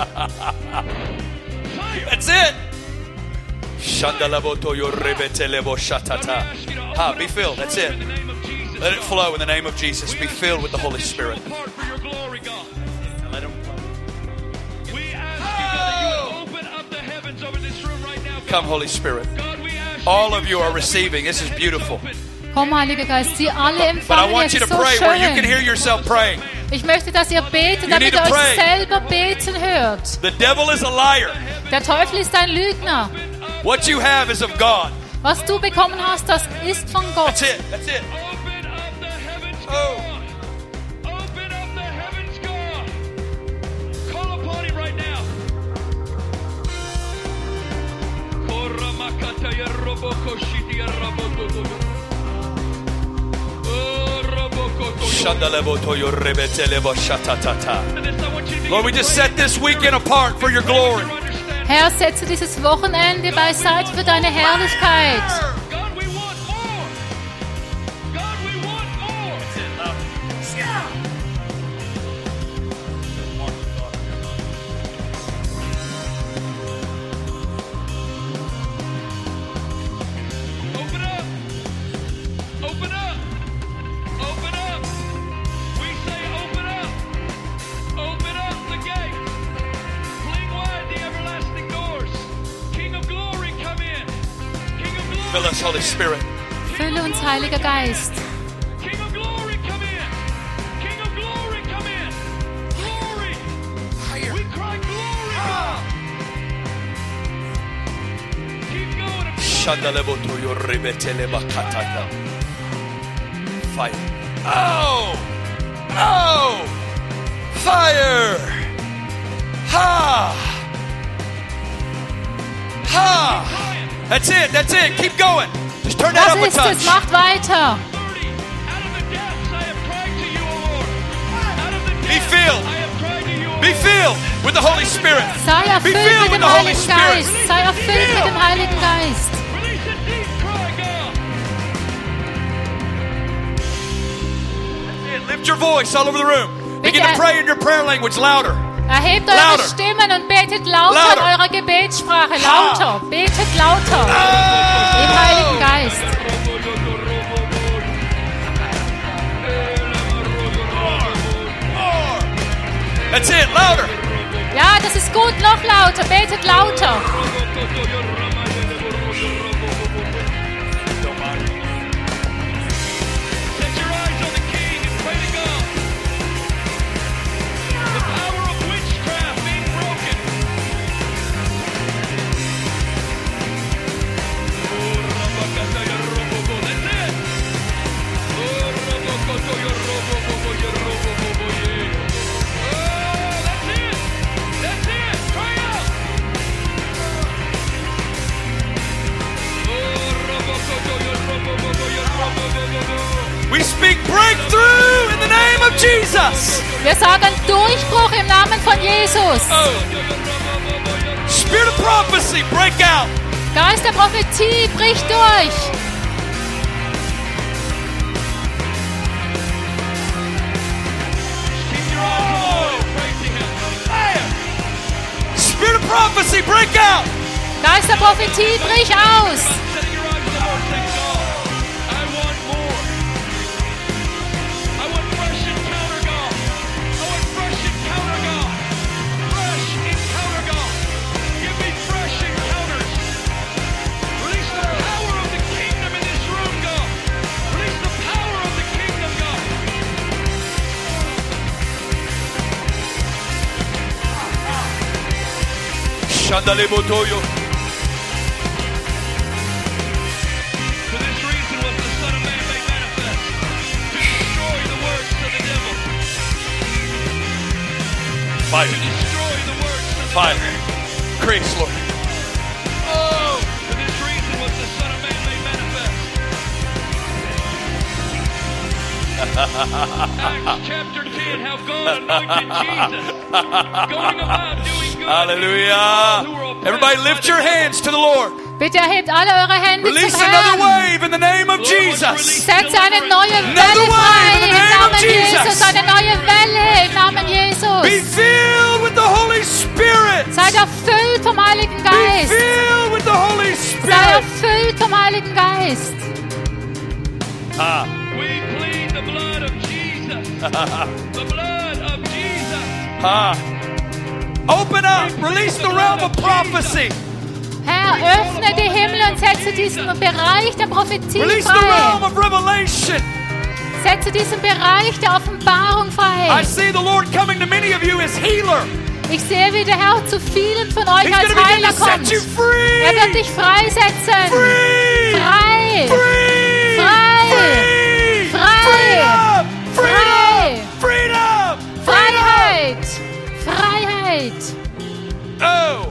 That's it. Shandalabotoyo rebetelebo shatata. Ha, be filled. That's it. In the name of Jesus, Let it flow in the name of Jesus. Be filled with the Holy Spirit. part for your glory, God. We ask you, God, that you would open up the heavens over this room right now. Come, Holy Spirit. God, we ask All of you are receiving. This is beautiful. Komm, Heiliger Geist, Sie alle But I empfangen want es you to so pray where you can hear schön. yourself praying. Ich möchte, dass ihr betet, You damit need ihr to euch pray. selber beten hört. The devil is a liar. Der Teufel ist ein Lügner. What you have is of God. Was du bekommen hast, das ist von Gott. That's it. That's it. open up the heavens, Oh. God. Open up the heavens, God. Call upon Him right now. Koramakata ya roboko shiti ya roboko. Oh, roboko. Shandalabotoyo rebetelebo shatatata. This I want you to begin Lord, we to just pray. set this weekend apart for your glory. Your understanding. Herr, setze dieses Wochenende beiseite für deine Herrlichkeit. God, we want more. God, we want more. Open up. Open up. Open up. We say open up. Open up the gates. Fling wide the everlasting doors. King of glory, come in. King of glory. Fill us, Holy Spirit. Fülle uns, Heiliger Geist. King of glory, come in. King of glory, come in. Glory. We cry glory, God. Keep going. Shandalabotoyo rebeteleba katata. Fire. Oh! Oh! Fire! Ha! Ha! That's it. That's it. Keep going. Just turn that Das up a ist es, touch. macht weiter. 30. Out of the depths I have cried to you, O Lord. Out of the Be depths filled. I have cried to you, O Be Lord. filled with the Holy Spirit. Sei Be erfüllt filled mit with dem the Holy Heiligen Spirit. Geist. Sei erfüllt mit dem Heiligen Geist. Release a deep cry, God. Lift your voice all over the room. Begin to Bitte. pray in your prayer language louder. Erhebt eure Louder. Stimmen und betet lauter Louder. in eurer Gebetssprache. Lauter. Betet lauter. Oh! Im Heiligen Geist. That's it. Louder. Ja, das ist gut. Noch lauter. Betet lauter. Set your eyes on the King and pray to God. The power of witchcraft being broken. That's it. That's it. Cry out. We speak breakthrough in the name of Jesus. Wir sagen Durchbruch im Namen von Jesus. Oh. Spirit of prophecy, break out. Geist der Prophetie, brich durch. Keep your eyes on the Lord and pray to Him. Spirit of prophecy, break out. Geist der Prophetie, brich aus. Setting your eyes on the Lord, say, God, I want more. I want fresh encounter, God. I want fresh encounter, God. Fresh encounter, God. Give me fresh encounters. Release the power of the kingdom in this room, God. Release the power of the kingdom, God. Shandalebotoyo. For this reason, Fire. To destroy the works of the Fire. devil. Grace, Lord. Oh, for this reason was the Son of Man made manifest. Acts chapter 10, how God anointed Jesus, going about doing good. Hallelujah. Everybody lift your hands to the Lord. Bitte erhebt alle eure Hände Release zum another Herrn. wave in the name of Jesus. Setzt eine neue Another Welle wave in the frei im name of Namen Jesus. Jesus. Eine neue Welle im Namen Be Jesus. filled with the Holy Spirit. Seid erfüllt vom Heiligen Be Geist. filled with the Holy Sei Spirit. erfüllt vom Heiligen Geist. Ah. We plead the blood of Jesus. The blood of Jesus. Ah. Open up. Release the realm of prophecy. Herr, öffne die Himmel und setze diesen Bereich der Prophetie Release the realm frei. of revelation. Setze diesen Bereich der Offenbarung I frei. see the Lord coming to many of you as healer. Ich sehe, wie der Herr zu vielen von euch He's als going to begin Heiler to set kommt. you free. Er wird dich freisetzen. Free. Frei. Free. Frei. Free. Frei. Freedom. Freedom. Freiheit. Freiheit. Oh.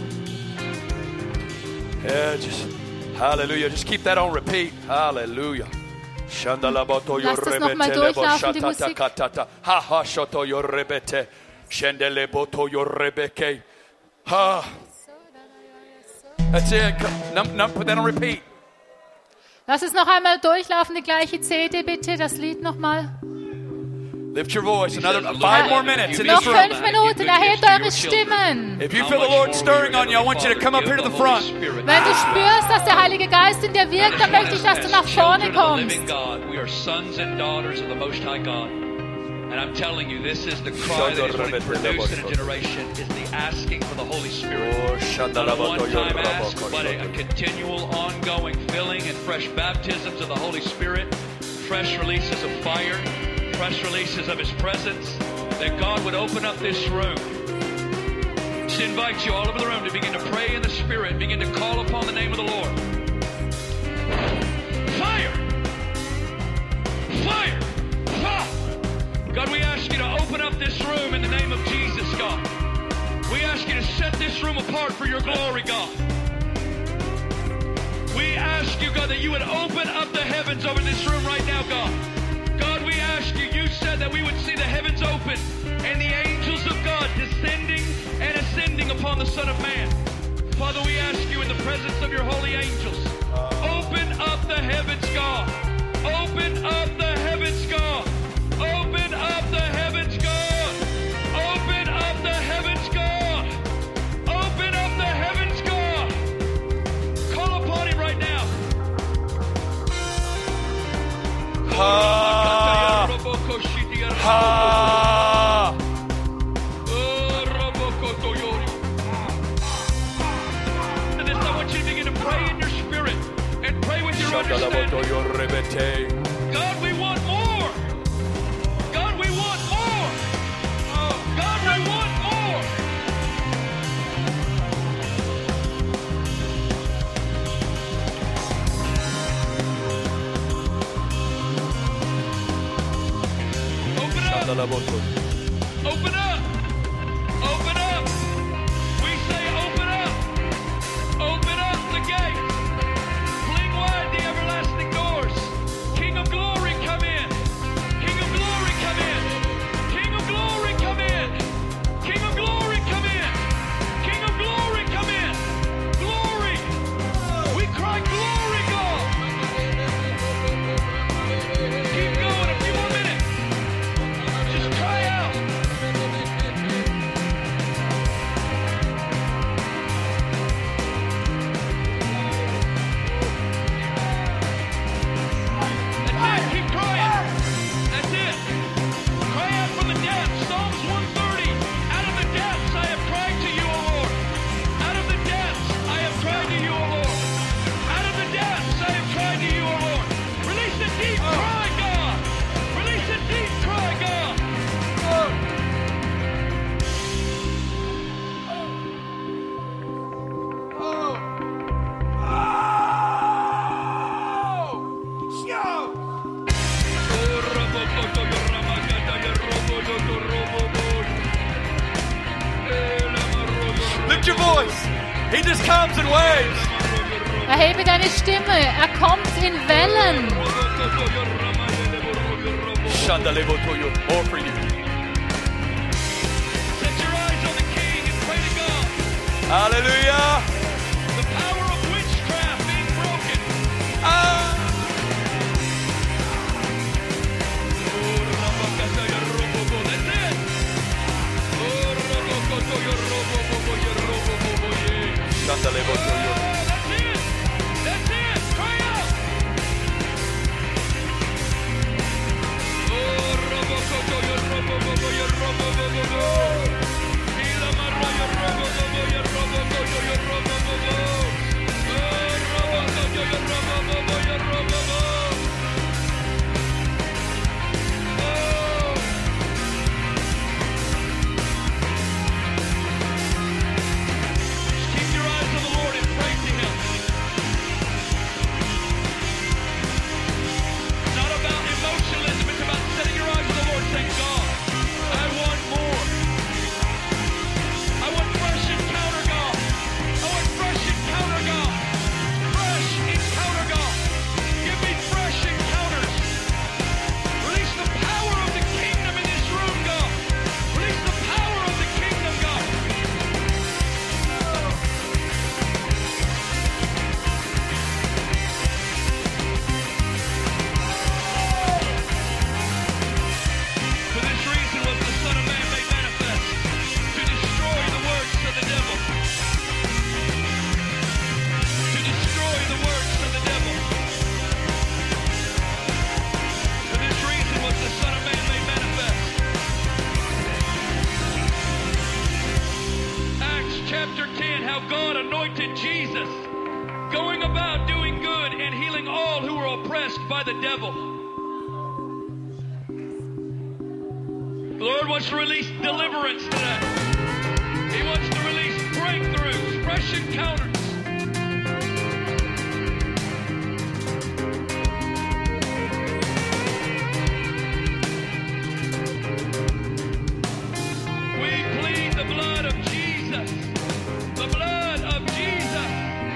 Yeah, just hallelujah. Just keep that on repeat. Hallelujah. Shandalaboto Lasst es noch mal durchlaufen, die Musik. Ha ha shoto yorebete. Shandeleboto yorebeke. Ha. That's it. Put that on repeat. Lass es noch einmal durchlaufen, die gleiche CD bitte, das Lied nochmal. Lift your voice. Another 5 more minutes in Noch this room. 5 Minuten, erhebt eure Stimmen. If you feel the Lord stirring on you, I want you to come up here to the front. Wenn du spürst, dass der Heilige Geist in dir wirkt, dann möchte ich, dass du nach vorne kommst. We are sons and daughters of the Most High God. And I'm telling you, this is the cry that is going to produce in a generation, is the asking for the Holy Spirit. Not a one-time ask, but a continual, ongoing filling and fresh baptisms of the Holy Spirit, fresh releases of fire, fresh releases of His presence, that God would open up this room. Just invite you all over the room to begin to pray in the Spirit, begin to call upon the name of the Lord. Fire! Fire! Ah! God, we ask you to open up this room in the name of Jesus, God. We ask you to set this room apart for your glory, God. We ask you, God, that you would open up the heavens over this room right now, God. God, we ask you, you said that we would see the heavens open and the angels of God descending and ascending upon the Son of Man. Father, we ask you in the presence of your holy angels, open up the heavens, God. Open up the heavens, God. Open up the heavens, God. Open up the heavens, God. Open up the heavens, God. Call upon Him right now. Ha. Ha. And this, I want you to begin to pray in your spirit and pray with your understanding. God, we want more. God, we want more. God, we want more. Open up. Open up. Open up. We say open up. Open up the gate. Fling wide the everlasting doors. King of glory, come in. King of glory, come in. King of glory, come in. King of glory, come in. King of glory, come in. Glory. We cry glory, God. Keep going. A few more minutes. Just cry out. voice. He just comes in waves. Erhebe deine Stimme. Er kommt in Wellen. Shandalebotoyo. More for you. Set your eyes on the King and pray to God. Hallelujah. The power of witchcraft being broken. Ah. Shandalebotoyo. That's it. Cry out. Keep your eyes on the Lord and pray to Him. It's not about emotionalism, it's about setting your eyes on the Lord, saying, God, I want more. I want fresh encounter, God. I want fresh encounter, God. Fresh encounter, God. Give me fresh encounters. Release the power of the kingdom in this room, God. Release the power of the kingdom, God. For this reason was the Son of Man made manifest, to destroy the works of the devil. To destroy the works of the devil. For this reason was the Son of Man made manifest. Acts chapter 10, how God anointed Jesus, going about doing good and healing all who were oppressed by the devil. The Lord wants to release deliverance today. He wants to release breakthroughs, fresh encounters. We plead the blood of Jesus. The blood of Jesus.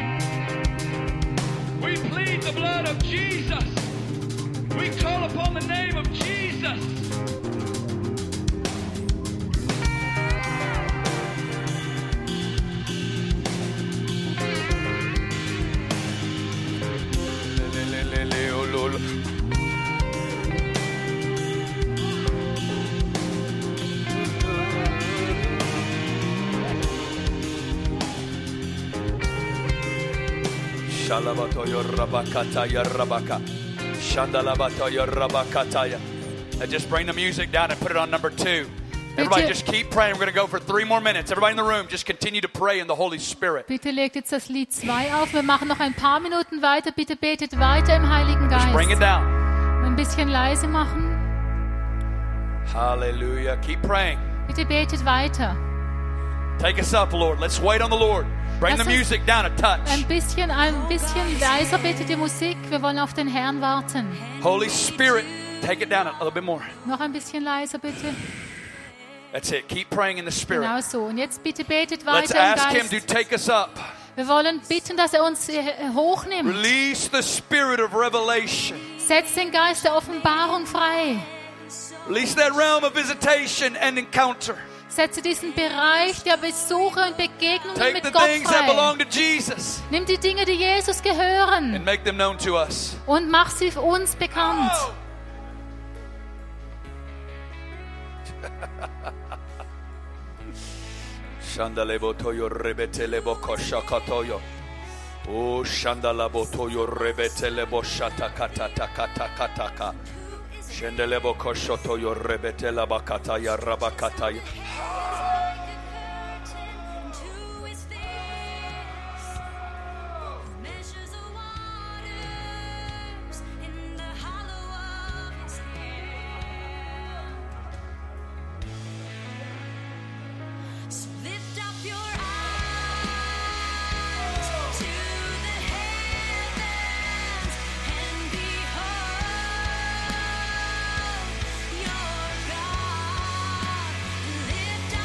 We plead the blood of Jesus. We call upon the name of Jesus. Shalabatoyo rabakataya rabaka. Shandalabatoyo rabakataya. Now just bring the music down and put it on number 2. Everybody Bitte- just keep praying. We're going to go for 3 more minutes. Everybody in the room, just continue to pray in the Holy Spirit. Bitte legt jetzt das Lied 2 auf. Wir machen noch ein paar Minuten weiter. Bitte betet weiter im Heiligen Just bring it Geist. down. Ein bisschen leise machen. Hallelujah. Keep praying. Bitte betet weiter. Take us up, Lord. Let's wait on the Lord. Bring the Lass uns music down a touch. Ein bisschen leiser bitte die Musik. Wir wollen auf den Herrn warten. Holy Spirit, take it down a little bit more. Noch ein bisschen leiser bitte. That's it. Keep praying in the Spirit. Genau so. Und jetzt bitte betet Let's weiter im ask Him to Geist. take us up. Wir wollen bitten, dass er uns hochnimmt. Release the spirit of revelation. Setzt den Geist der Offenbarung frei. Release that realm of visitation and encounter. Setze diesen Bereich der Besuche und Begegnungen Take mit the Gott things that frei. belong to Jesus Nimm die Dinge, die Jesus gehören, and make them known to us. und mach sie für uns bekannt. Oh. Shandalebo toyo rebetelebo koshakatoyo. Oh, shandalabo toyo rebetelebo shatakatakatakataka. Shendelebo koshotoyo rebetelaba kataya rabakataya. Lift up your eyes to the heavens and behold your God. Lift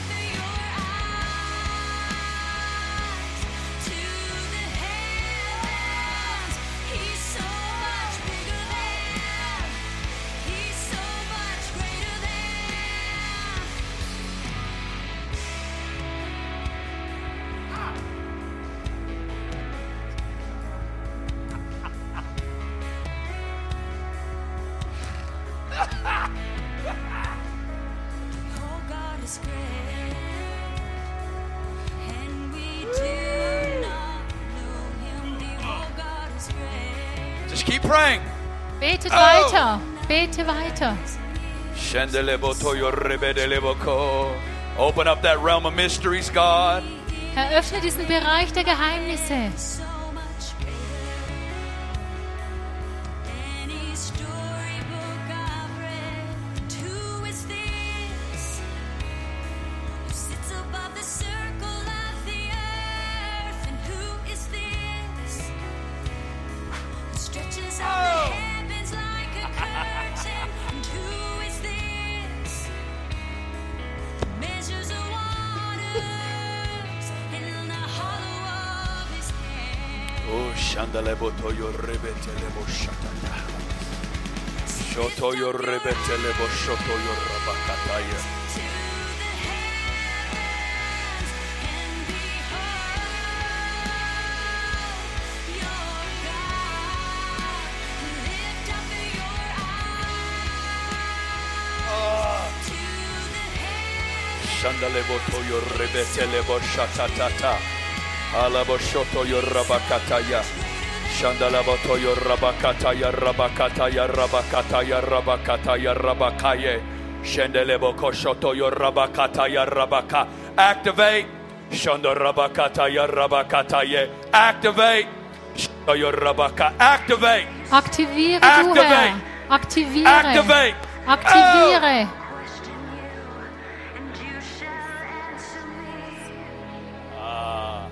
Just keep praying. Bete Oh. weiter. Bete weiter. Open up that realm of mysteries, God. Eröffne diesen Bereich der Geheimnisse. So much greater. Any storybook I've read. Who is this? Who sits above the circle of the earth? And who is this? Who stretches out the heavens like a curtain? And who is this? Who measures the waters in the hollow of his hand? Oh, Shandalebotoyo Rebetelebo Shataya. Shotoyo Rebetelebo Shotoyo Rabakataya. To the heavens and behold your God. Lift up your eyes to the heavens. Shandalebotoyo Rebetelebo Shatatata. Alabo Shotoyo Rabakataya. Shandalabotoyo Rabakataya Rabakataya Rabakataya Rabakataya Rabakaye. Shandeleboko Shotoyo Rabakataya Rabaka. Activate. Shanda Rabakataya Rabakataye. Activate. Shotoyo Rabaka. Activate. Aktiviere du, Activate. Herr. Aktiviere. Activate. Aktiviere. And you shall answer me. Ah.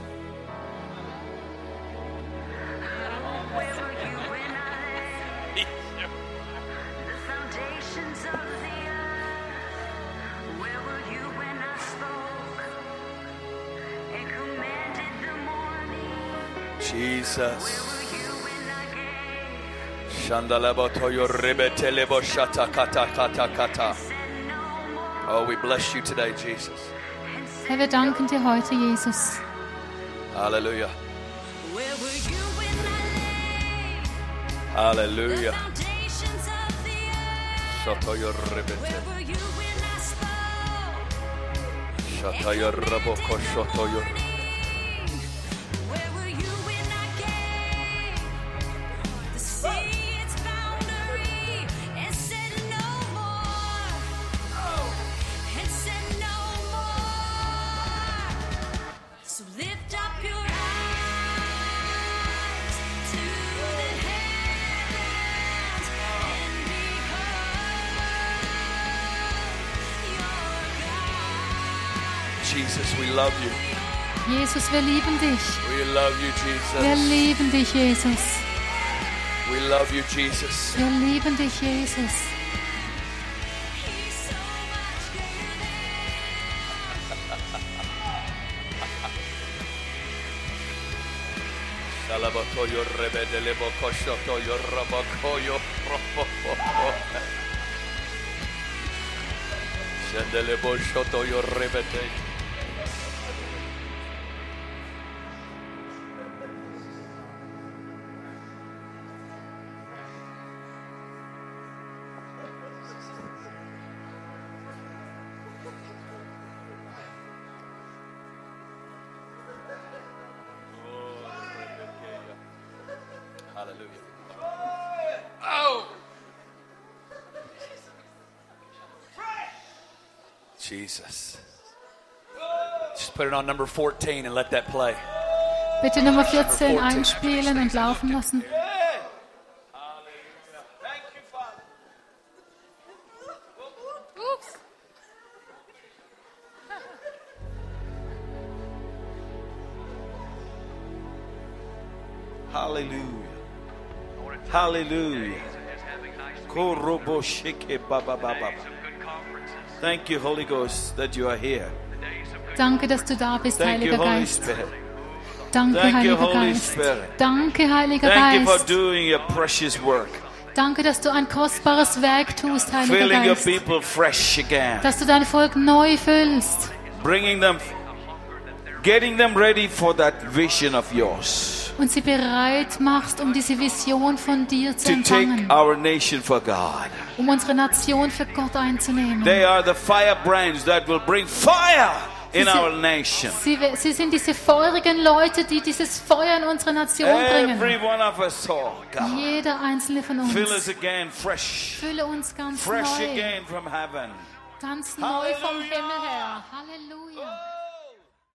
Where were you when I laid the foundations of the earth? Where were you when I spoke and commanded the morning? Jesus. Were you when I gave Shandalabotoyo Rebetelebo Shatakata Kata Kata. Oh, we bless you today, Jesus. Herr, wir danken dir heute, Jesus. Hallelujah. Where were you when I laid the Hallelujah. foundations of the earth? Shotoyo Where Rebete. were you when I spoke? Shotoyo Raboko Shotoyo. Where were you when I gave the sea its boundary and said no more? And said no more. So lift up your eyes to the heavens and behold your God. Jesus, we love you. Jesus, wir lieben dich. We love you, Wir Jesus. lieben dich, Jesus. We love you, Jesus. Wir lieben dich, Jesus. He's so much Shalabotoyo Rebedelebo Koshotoyo Rabakoyo. Shandelebo Shotoyo Rebete. Hallelujah. Oh! Jesus. Just put it on number 14 and let that play. Bitte Nummer 14 einspielen und laufen lassen. Ups. Hallelujah. Hallelujah. Korobo shike ba ba ba ba. Thank you, Holy Ghost, that you are here. Danke, dass du da bist, Thank you, Heiliger Holy Geist. Spirit. Danke, Thank you, Heiliger Holy Geist. Spirit. Danke, Heiliger Thank you for Geist. doing your precious work, Danke, dass du ein kostbares Werk tust, Heiliger filling your Geist. people fresh again, Dass du dein Volk neu füllst bringing them, getting them ready for that vision of yours und sie bereit machst, um diese Vision von dir zu to take empfangen, our nation for God. um unsere Nation für Gott einzunehmen. They are the firebrands that will bring fire in our nation. Sie sind diese feurigen Leute, die dieses Feuer in unsere Nation Every bringen. one of us, oh God. Jeder einzelne von Fill us uns. again fresh. Fülle uns ganz Fresh neu. again from heaven. Ganz neu vom Halleluja. Himmel her. Halleluja.